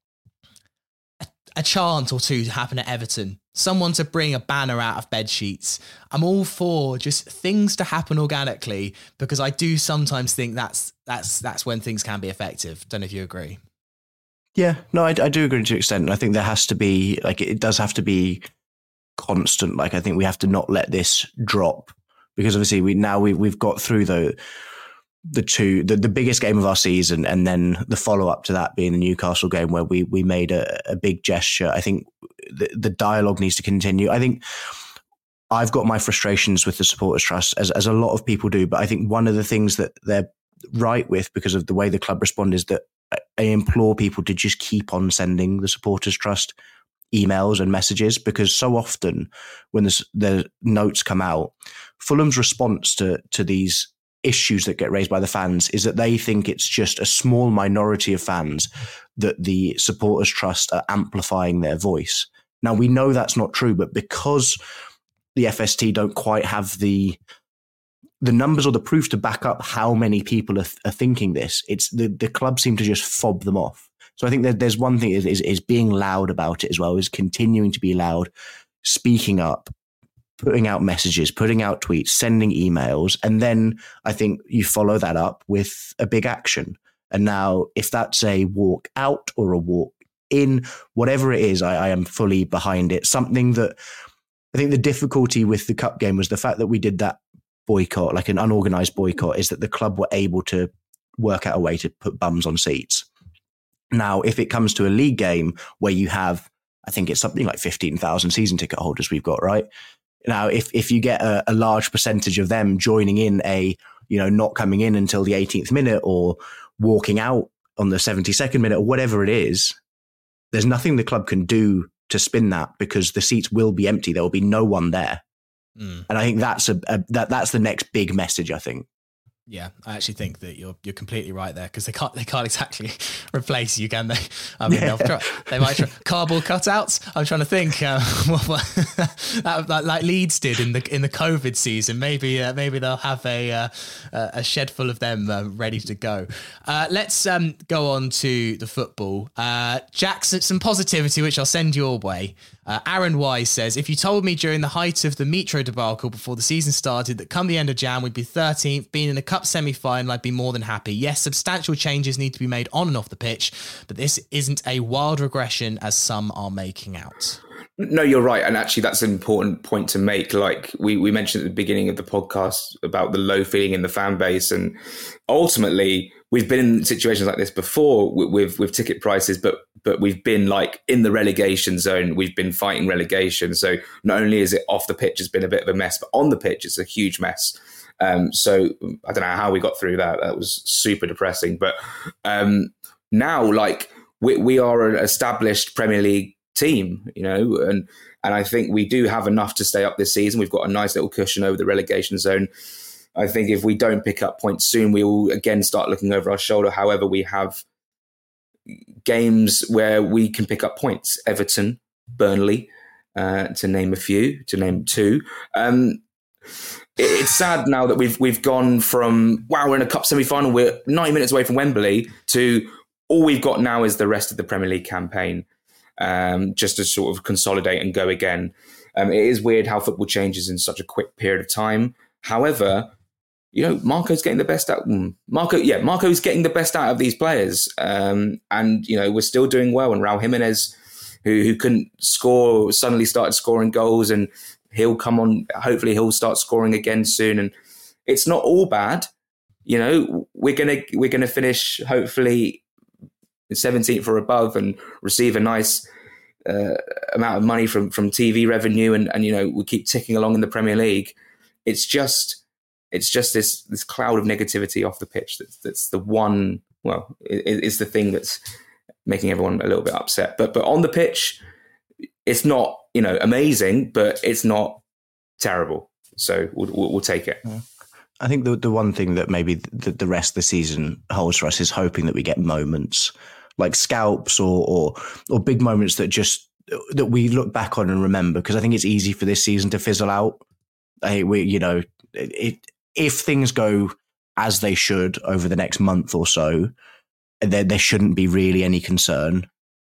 a, a chant or two to happen at Everton. Someone to bring a banner out of bed sheets. I'm all for just things to happen organically, because I do sometimes think that's that's that's when things can be effective. Don't know if you agree. Yeah, no, I, I do agree to an extent. I think there has to be, like, it does have to be constant. Like, I think we have to not let this drop, because obviously we now we we've got through the the two the, the biggest game of our season, and then the follow up to that being the Newcastle game where we we made a, a big gesture. I think the, the dialogue needs to continue. I think I've got my frustrations with the Supporters Trust, as as a lot of people do, but I think one of the things that they're right with, because of the way the club respond, is that I implore people to just keep on sending the Supporters Trust emails and messages, because so often when the, the notes come out, Fulham's response to to these issues that get raised by the fans is that they think it's just a small minority of fans that the Supporters Trust are amplifying their voice. Now, we know that's not true, but because the F S T don't quite have the the numbers or the proof to back up how many people are, are thinking this, it's the, the club seem to just fob them off. So I think that there's one thing is, is, is being loud about it as well, is continuing to be loud, speaking up, putting out messages, putting out tweets, sending emails. And then I think you follow that up with a big action. And now if that's a walk out or a walk in, whatever it is, I, I am fully behind it. Something that I think the difficulty with the cup game was the fact that we did that boycott, like an unorganized boycott, is that the club were able to work out a way to put bums on seats. Now, if it comes to a league game where you have, I think it's something like fifteen thousand season ticket holders we've got, right? Now, if, if you get a, a large percentage of them joining in a, you know, not coming in until the eighteenth minute or walking out on the seventy-second minute or whatever it is, there's nothing the club can do to spin that, because the seats will be empty. There will be no one there. Mm. And I think that's a, a that that's the next big message, I think. Yeah, I actually think that you're you're completely right there, because they can't they can't exactly replace you, can they? I mean, yeah. they'll try, they might try cardboard cutouts. I'm trying to think, uh, that, that, like Leeds did in the in the COVID season. Maybe uh, maybe they'll have a uh, a shed full of them uh, ready to go. Uh, let's um, go on to the football. Uh, Jackson, some positivity, which I'll send your way. Uh, Aaron Wise says, if you told me during the height of the Mitro debacle before the season started that come the end of Jan we'd be thirteenth, being in a cup semi-final, I'd be more than happy. Yes, substantial changes need to be made on and off the pitch, but this isn't a wild regression as some are making out. No, you're right. And actually, that's an important point to make. Like we, we mentioned at the beginning of the podcast about the low feeling in the fan base. And ultimately, we've been in situations like this before with, with, with ticket prices, but but we've been like in the relegation zone. We've been fighting relegation. So not only is it off the pitch, it's been a bit of a mess, but on the pitch, it's a huge mess. Um, so I don't know how we got through that. That was super depressing. But um, now, like, we, we are an established Premier League team, you know, and and I think we do have enough to stay up this season. We've got a nice little cushion over the relegation zone. I think if we don't pick up points soon, we will again start looking over our shoulder. However, we have games where we can pick up points. Everton, Burnley, uh, to name a few, to name two. Um, it's sad now that we've we've gone from, wow, we're in a cup semi-final, we're ninety minutes away from Wembley, to all we've got now is the rest of the Premier League campaign. Um, just to sort of consolidate and go again. Um, it is weird how football changes in such a quick period of time. However, you know, Marco's getting the best out. Marco, yeah, Marco's getting the best out of these players, um, and you know, we're still doing well. And Raul Jimenez, who who couldn't score, suddenly started scoring goals, and he'll come on. Hopefully, he'll start scoring again soon. And it's not all bad. You know, we're gonna we're gonna finish hopefully seventeenth or above and receive a nice uh, amount of money from from T V revenue, and and you know, we keep ticking along in the Premier League. It's just. It's just this this cloud of negativity off the pitch that's that's the one, well, it, it's the thing that's making everyone a little bit upset. But but on the pitch, it's not, you know, amazing, but it's not terrible. So we'll, we'll, we'll take it. I think the the one thing that maybe the, the rest of the season holds for us is hoping that we get moments like scalps or or, or big moments that just that we look back on and remember, because I think it's easy for this season to fizzle out. I, we, you know, it. If things go as they should over the next month or so, there, there shouldn't be really any concern.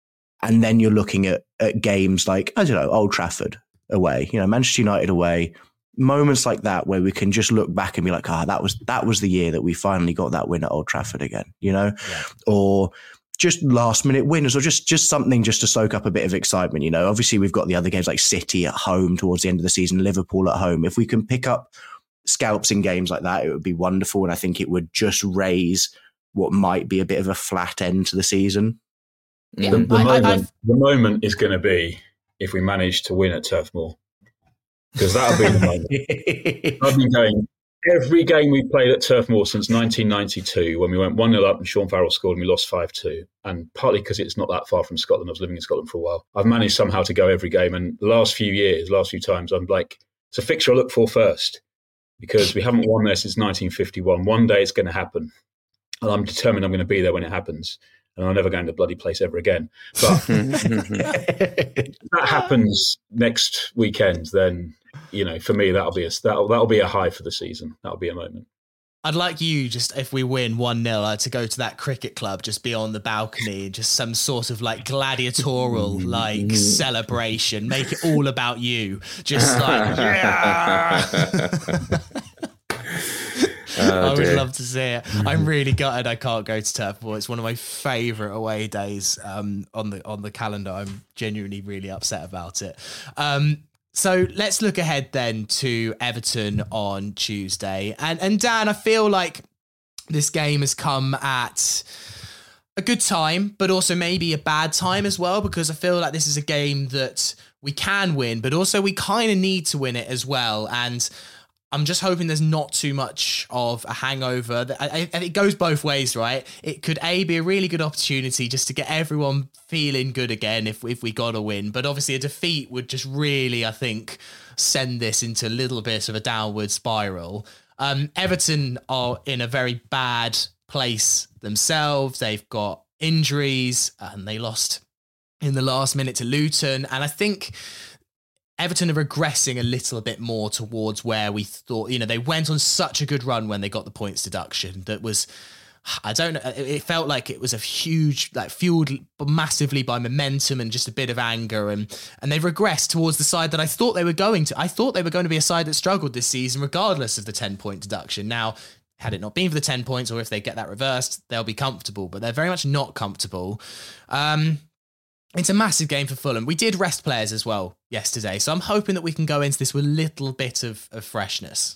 And then you're looking at, at games like, I don't know, Old Trafford away, you know, Manchester United away, moments like that where we can just look back and be like, ah, that was that was the year that we finally got that win at Old Trafford again, you know, yeah. Or just last minute winners, or just just something just to soak up a bit of excitement. You know, obviously we've got the other games like City at home towards the end of the season, Liverpool at home. If we can pick up scalps in games like that, it would be wonderful, and I think it would just raise what might be a bit of a flat end to the season. Yeah. The, the, I, moment, I, the moment is going to be if we manage to win at Turf Moor, because that'll be the moment. I've been going every game we've played at Turf Moor since nineteen ninety-two, when we went one nil up and Sean Farrell scored and we lost five two, and partly because it's not that far from Scotland. I was living in Scotland for a while. I've managed somehow to go every game, and the last few years, last few times, I'm like, it's a fixture I look for first, because we haven't won there since nineteen fifty-one. One day it's going to happen, and I'm determined I'm going to be there when it happens, and I'm never going to the bloody place ever again. But if that happens next weekend, then, you know, for me, that'll be a that'll, that'll be a high for the season. That'll be a moment. I'd like you, just if we win one nil, uh, to go to that cricket club, just be on the balcony, just some sort of like gladiatorial like celebration. Make it all about you. Just like, yeah. Oh, I would dear. love to see it. I'm really gutted I can't go to Turf Moor. It's one of my favourite away days um, on the on the calendar. I'm genuinely really upset about it. Um, So let's look ahead then to Everton on Tuesday. And and Dan, I feel like this game has come at a good time, but also maybe a bad time as well, because I feel like this is a game that we can win, but also we kind of need to win it as well. And I'm just hoping there's not too much of a hangover. And it goes both ways, right? It could, A, be a really good opportunity just to get everyone feeling good again if, if we got a win. But obviously a defeat would just really, I think, send this into a little bit of a downward spiral. Um, Everton are in a very bad place themselves. They've got injuries and they lost in the last minute to Luton. And I think Everton are regressing a little bit more towards where we thought, you know, they went on such a good run when they got the points deduction that was, I don't know, it felt like it was a huge, like fueled massively by momentum and just a bit of anger. And, and they regressed towards the side that I thought they were going to. I thought they were going to be a side that struggled this season, regardless of the ten point deduction. Now, had it not been for the ten points, or if they get that reversed, they'll be comfortable, but they're very much not comfortable. Um, It's a massive game for Fulham. We did rest players as well yesterday, so I'm hoping that we can go into this with a little bit of, of freshness.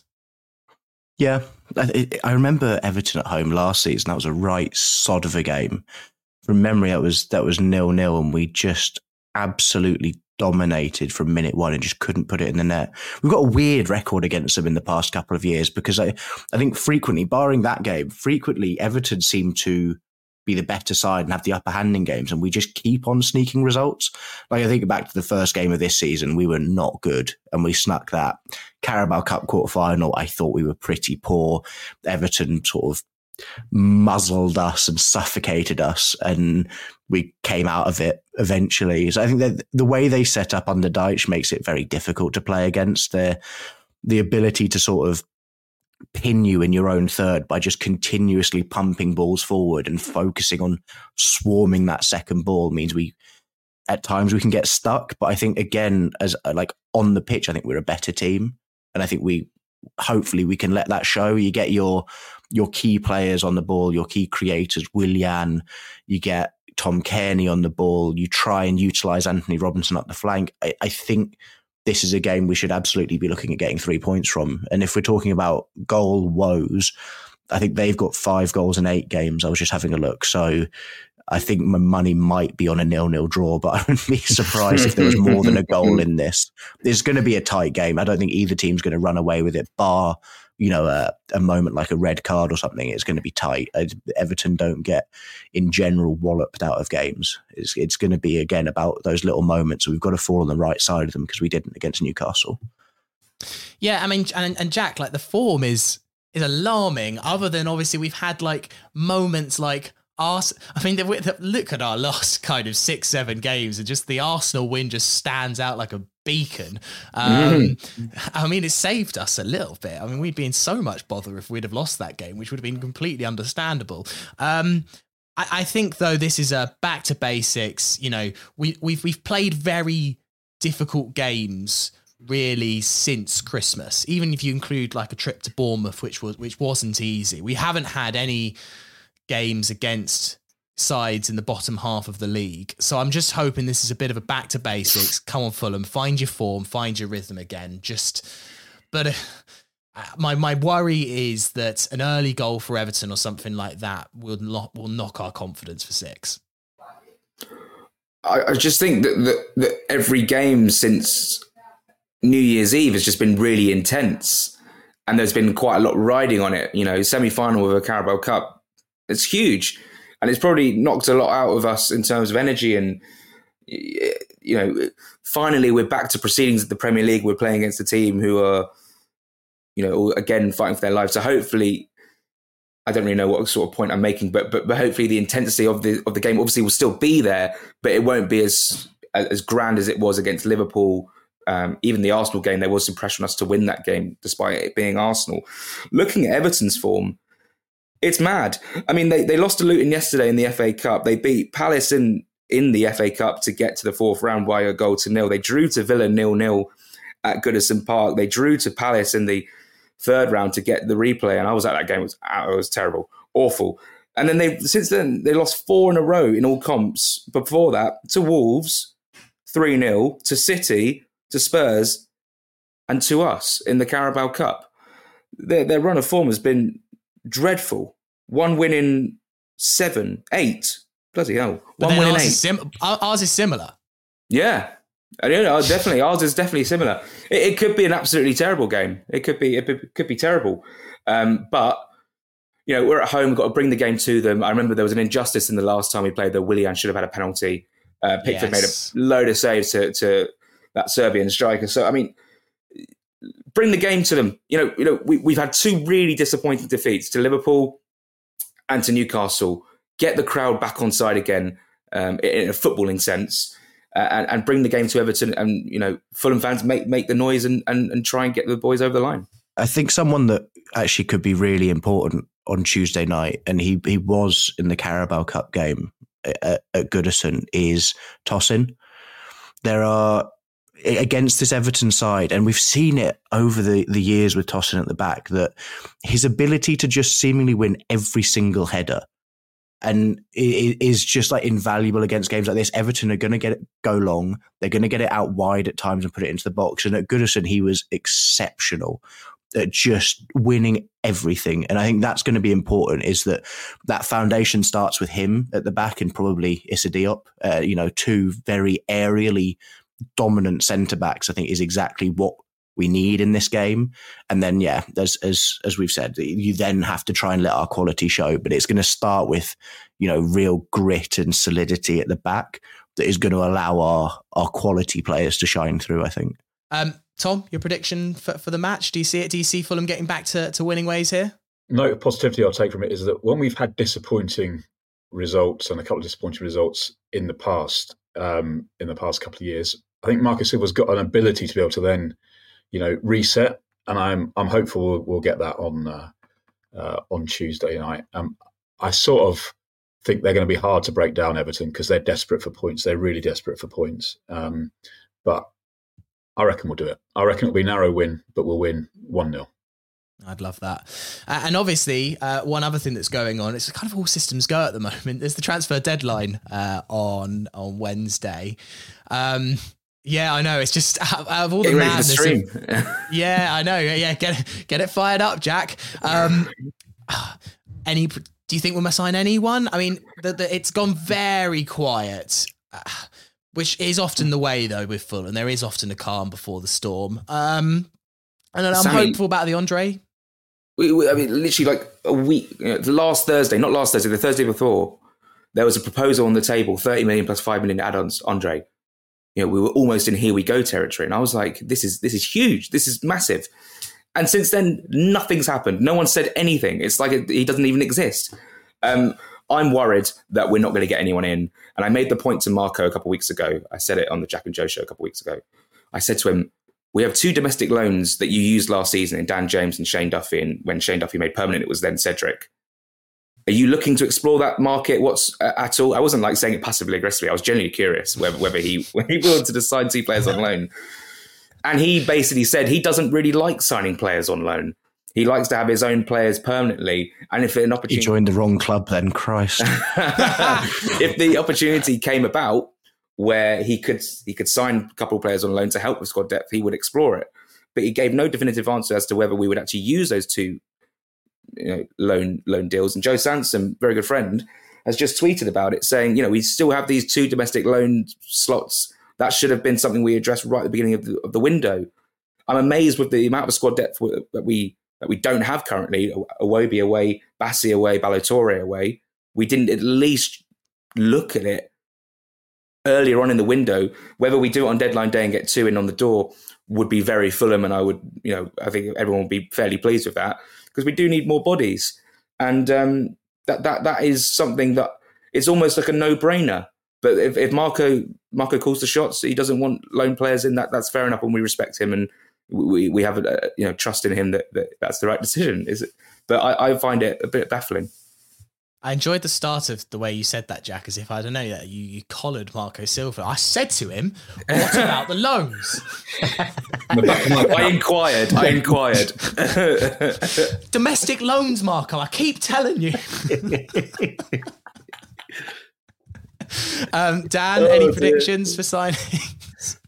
Yeah, I, I remember Everton at home last season. That was a right sod of a game. From memory, that was that was nil-nil, and we just absolutely dominated from minute one and just couldn't put it in the net. We've got a weird record against them in the past couple of years, because I, I think frequently, barring that game, frequently Everton seem to be the better side and have the upper hand in games, and we just keep on sneaking results. Like, I think back to the first game of this season, we were not good and we snuck that. Carabao Cup quarter final, I thought we were pretty poor. Everton sort of muzzled us and suffocated us, and we came out of it eventually. So I think that the way they set up under Dyche makes it very difficult to play against. Their the ability to sort of pin you in your own third by just continuously pumping balls forward and focusing on swarming that second ball means we, at times we can get stuck. But I think, again, as like on the pitch, I think we're a better team, and I think we hopefully we can let that show. You get your your key players on the ball, your key creators, Willian, you get Tom Cairney on the ball, you try and utilise Anthony Robinson up the flank. I, I think this is a game we should absolutely be looking at getting three points from. And if we're talking about goal woes, I think they've got five goals in eight games. I was just having a look. So I think my money might be on a nil-nil draw, but I wouldn't be surprised if there was more than a goal in this. It's going to be a tight game. I don't think either team's going to run away with it, bar, you know, a, a moment like a red card or something. It's going to be tight. Everton don't get, in general, walloped out of games. It's, it's going to be, again, about those little moments. So we've got to fall on the right side of them because we didn't against Newcastle. Yeah, I mean, and, and Jack, like the form is is alarming, other than obviously we've had like moments like Ars- I mean, look at our last kind of six, seven games, and just the Arsenal win just stands out like a beacon. Um, mm. I mean, it saved us a little bit. I mean, we'd be in so much bother if we'd have lost that game, which would have been completely understandable. Um, I, I think, though, this is a back to basics. You know, we, we've we've played very difficult games really since Christmas. Even if you include like a trip to Bournemouth, which was which wasn't easy. We haven't had any games against sides in the bottom half of the league. So I'm just hoping this is a bit of a back to basics. Come on, Fulham, find your form, find your rhythm again. Just, but uh, my my worry is that an early goal for Everton or something like that will not, will knock our confidence for six. I, I just think that, that that every game since New Year's Eve has just been really intense, and there's been quite a lot riding on it. You know, semi-final of a Carabao Cup. It's huge, and it's probably knocked a lot out of us in terms of energy. And, you know, finally we're back to proceedings at the Premier League. We're playing against a team who are, you know, again, fighting for their lives. So hopefully, I don't really know what sort of point I'm making, but but, but hopefully the intensity of the of the game obviously will still be there, but it won't be as as grand as it was against Liverpool. Um, even the Arsenal game, there was some pressure on us to win that game, despite it being Arsenal. Looking at Everton's form, it's mad. I mean, they, they lost to Luton yesterday in the F A Cup. They beat Palace in, in the F A Cup to get to the fourth round by a goal to nil. They drew to Villa nil-nil at Goodison Park. They drew to Palace in the third round to get the replay. And I was at that game. It was, it was terrible, awful. And then they since then, they lost four in a row in all comps. Before that, to Wolves, three-nil, to City, to Spurs, and to us in the Carabao Cup. Their, their run of form has been dreadful. One win in seven, eight. Bloody hell. One win in eight. Is sim- ours is similar. Yeah. I don't know, definitely. Ours is definitely similar. It, it could be an absolutely terrible game. It could be, it could be terrible. Um, but, you know, we're at home. We've got to bring the game to them. I remember there was an injustice in the last time we played that Willian should have had a penalty. Uh, Pickford yes. made a load of saves to, to that Serbian striker. So, I mean, bring the game to them. You know, you know, we, we've had two really disappointing defeats to Liverpool and to Newcastle. Get the crowd back on side again um, in a footballing sense, uh, and, and bring the game to Everton. And, you know, Fulham fans make make the noise and, and, and try and get the boys over the line. I think someone that actually could be really important on Tuesday night, and he he was in the Carabao Cup game at, at Goodison, is Tosin. There are, against this Everton side, and we've seen it over the, the years with Tosin at the back, that his ability to just seemingly win every single header and it is just like invaluable against games like this. Everton are going to get it go long. They're going to get it out wide at times and put it into the box. And at Goodison, he was exceptional at just winning everything. And I think that's going to be important, is that that foundation starts with him at the back and probably Issa Diop, uh, you know, two very aerially dominant centre backs. I think is exactly what we need in this game. And then, yeah, as as as we've said, you then have to try and let our quality show. But it's going to start with, you know, real grit and solidity at the back that is going to allow our our quality players to shine through, I think. Um, Tom, your prediction for, for the match? Do you see it? Do you see Fulham getting back to, to winning ways here? No, positivity I'll take from it is that when we've had disappointing results and a couple of disappointing results in the past, um, in the past couple of years, I think Marcus Silva's got an ability to be able to then, you know, reset, and I'm I'm hopeful we'll, we'll get that on uh, uh, on Tuesday night. Um, I sort of think they're going to be hard to break down, Everton, because they're desperate for points. They're really desperate for points. Um, but I reckon we'll do it. I reckon it'll be a narrow win, but we'll win one nil. I'd love that. Uh, and obviously, uh, one other thing that's going on, it's kind of all systems go at the moment. There's the transfer deadline uh, on on Wednesday. Um, yeah, I know. It's just out, out of all Get the ready madness. for the Of, stream. yeah, I know. Yeah, get get it fired up, Jack. Um, any? Do you think we must sign anyone? I mean, the, the, it's gone very quiet. Uh, which is often the way, though, with Fulham. There is often a calm before the storm. Um, and I'm Sammy, hopeful about the Andre. We, we, I mean, literally like a week, you know, the last Thursday, not last Thursday, the Thursday before, there was a proposal on the table, thirty million plus five million add-ons, Andre. You know, we were almost in here we go territory. And I was like, this is this is huge. This is massive. And since then, nothing's happened. No one said anything. It's like it, he doesn't even exist. Um, I'm worried that we're not going to get anyone in. And I made the point to Marco a couple of weeks ago. I said it on the Jack and Joe show a couple of weeks ago. I said to him, we have two domestic loans that you used last season in Dan James and Shane Duffy. And when Shane Duffy made permanent, it was then Cedric. Are you looking to explore that market what's uh, at all? I wasn't like saying it passively aggressively. I was genuinely curious whether, whether he when he wanted to sign two players on loan. And he basically said he doesn't really like signing players on loan. He likes to have his own players permanently. And if an opportunity... He joined the wrong club then, Christ. If the opportunity came about where he could he could sign a couple of players on loan to help with squad depth, he would explore it. But he gave no definitive answer as to whether we would actually use those two you know, loan loan deals. And Joe Sansom, very good friend, has just tweeted about it, saying, you know, we still have these two domestic loan slots. That should have been something we addressed right at the beginning of the, of the window. I'm amazed with the amount of squad depth that we that we don't have currently. Iwobi away, Bassi away, Balotore away. We didn't at least look at it earlier on in the window. Whether we do it on deadline day and get two in on the door would be very Fulham, and I would, you know, I think everyone would be fairly pleased with that, because we do need more bodies, and um, that that that is something that it's almost like a no-brainer. But if, if Marco Marco calls the shots, he doesn't want loan players in. That that's fair enough, and we respect him, and we we have a, you know trust in him that, that that's the right decision. Is it? But I, I find it a bit baffling. I enjoyed the start of the way you said that, Jack, as if I don't know that you, you collared Marco Silva. I said to him, "What about the loans?" I inquired. I inquired. Domestic loans, Marco. I keep telling you. um, Dan, oh, any dear. predictions for signings?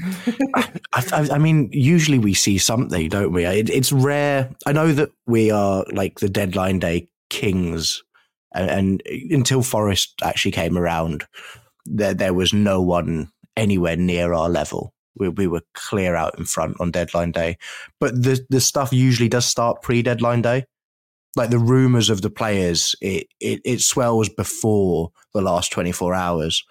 I, I, I mean, usually we see something, don't we? It, it's rare. I know that we are like the deadline day kings. And, and until Forest actually came around, there there was no one anywhere near our level. We, we were clear out in front on deadline day. But the the stuff usually does start pre-deadline day. Like the rumours of the players, it, it, it swells before the last twenty-four hours.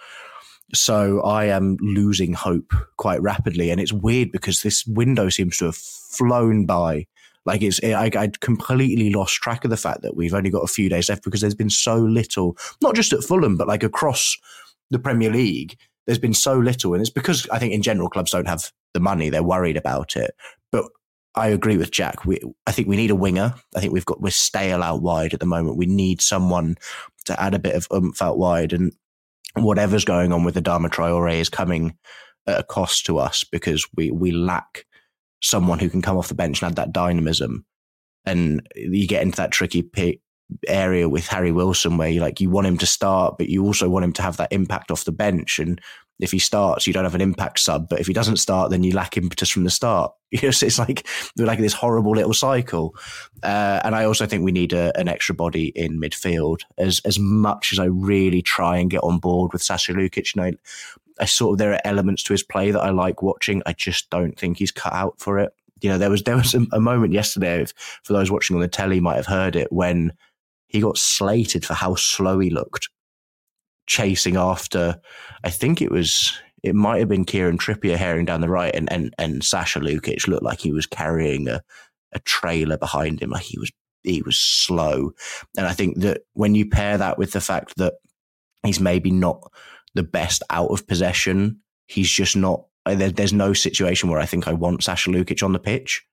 So I am losing hope quite rapidly. And it's weird because this window seems to have flown by. Like it's, I, I completely lost track of the fact that we've only got a few days left because there's been so little, not just at Fulham, but like across the Premier League, there's been so little. And it's because I think in general clubs don't have the money. They're worried about it. But I agree with Jack. We, I think we need a winger. I think we've got, we're stale out wide at the moment. We need someone to add a bit of oomph out wide. And whatever's going on with Adama Traore is coming at a cost to us because we, we lack someone who can come off the bench and add that dynamism. And you get into that tricky pit area with Harry Wilson where you like you want him to start, but you also want him to have that impact off the bench. And if he starts, you don't have an impact sub. But if he doesn't start, then you lack impetus from the start. You know, so it's like they're like this horrible little cycle. Uh, and I also think we need a, an extra body in midfield. As as much as I really try and get on board with Sasha Lukic, you know, I sort of there are elements to his play that I like watching. I just don't think he's cut out for it. You know, there was there was a, a moment yesterday, if, for those watching on the telly might have heard it, when he got slated for how slow he looked, chasing after, I think it was, it might have been Kieran Trippier herring down the right, and and, and Sasha Lukic looked like he was carrying a, a trailer behind him. Like he was he was slow. And I think that when you pair that with the fact that he's maybe not the best out of possession, he's just not, there, there's no situation where I think I want Sasha Lukic on the pitch.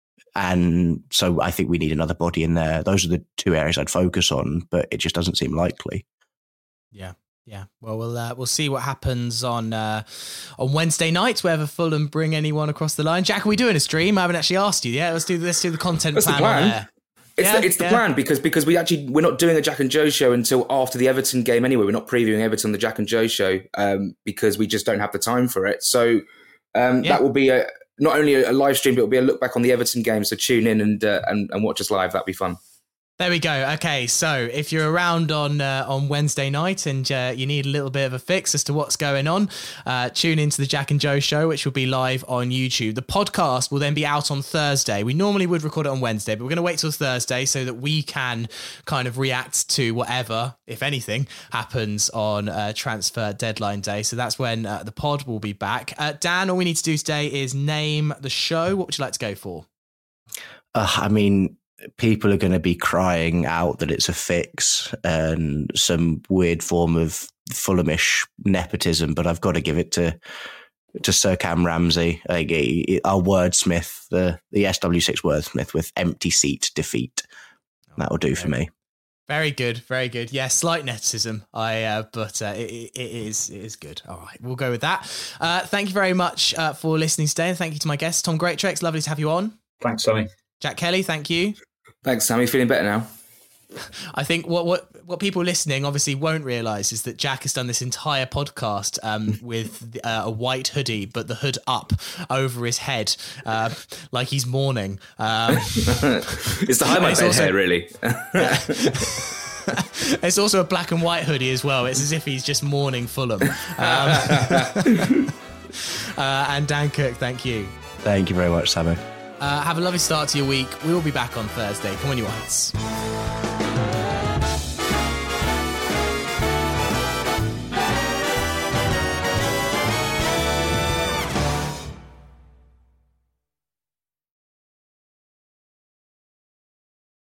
And so I think we need another body in there. Those are the two areas I'd focus on, but it just doesn't seem likely. Yeah. Yeah, well, we'll uh, we'll see what happens on uh, on Wednesday night, whether Fulham bring anyone across the line. Jack, are we doing a stream? I haven't actually asked you yet. Let's do let's do the content That's plan, the plan. on there. It's yeah, the, it's the yeah. plan because because we actually we're not doing a Jack and Joe show until after the Everton game anyway. We're not previewing Everton on the Jack and Joe show um, because we just don't have the time for it. So um, Yeah. that will be a, not only a live stream, but it'll be a look back on the Everton game. So tune in and uh, and, and watch us live. That'd be fun. There we go. Okay, so if you're around on uh, on Wednesday night and uh, you need a little bit of a fix as to what's going on, uh, tune into the Jack and Joe show, which will be live on YouTube. The podcast will then be out on Thursday. We normally would record it on Wednesday, but we're going to wait till Thursday so that we can kind of react to whatever, if anything, happens on uh, transfer deadline day. So that's when uh, the pod will be back. Uh, Dan, all we need to do today is name the show. What would you like to go for? Uh, I mean, people are going to be crying out that it's a fix and some weird form of Fulhamish nepotism, but I've got to give it to to Sir Cam Ramsey, like, he, our wordsmith, the the S W six wordsmith with empty seat defeat. That'll do for me. Very good, very good. Yeah, slight nepotism, I, uh, but uh, it, it is it is good. All right, we'll go with that. Uh, thank you very much uh, for listening today, and thank you to my guest, Tom Greatrex. Lovely to have you on. Thanks, Sammy. Jack Kelly, thank you. Thanks, Sammy. Feeling better now. I think what what what people listening obviously won't realise is that Jack has done this entire podcast um, with uh, a white hoodie, but the hood up over his head, uh, like he's mourning. Um, It's to hide my It's bed also- hair, really. It's also a black and white hoodie as well. It's as if he's just mourning Fulham. Um, uh, and Dan Cook, thank you. Thank you very much, Sammy. Uh, have a lovely start to your week. We will be back on Thursday. Come on, you Whites.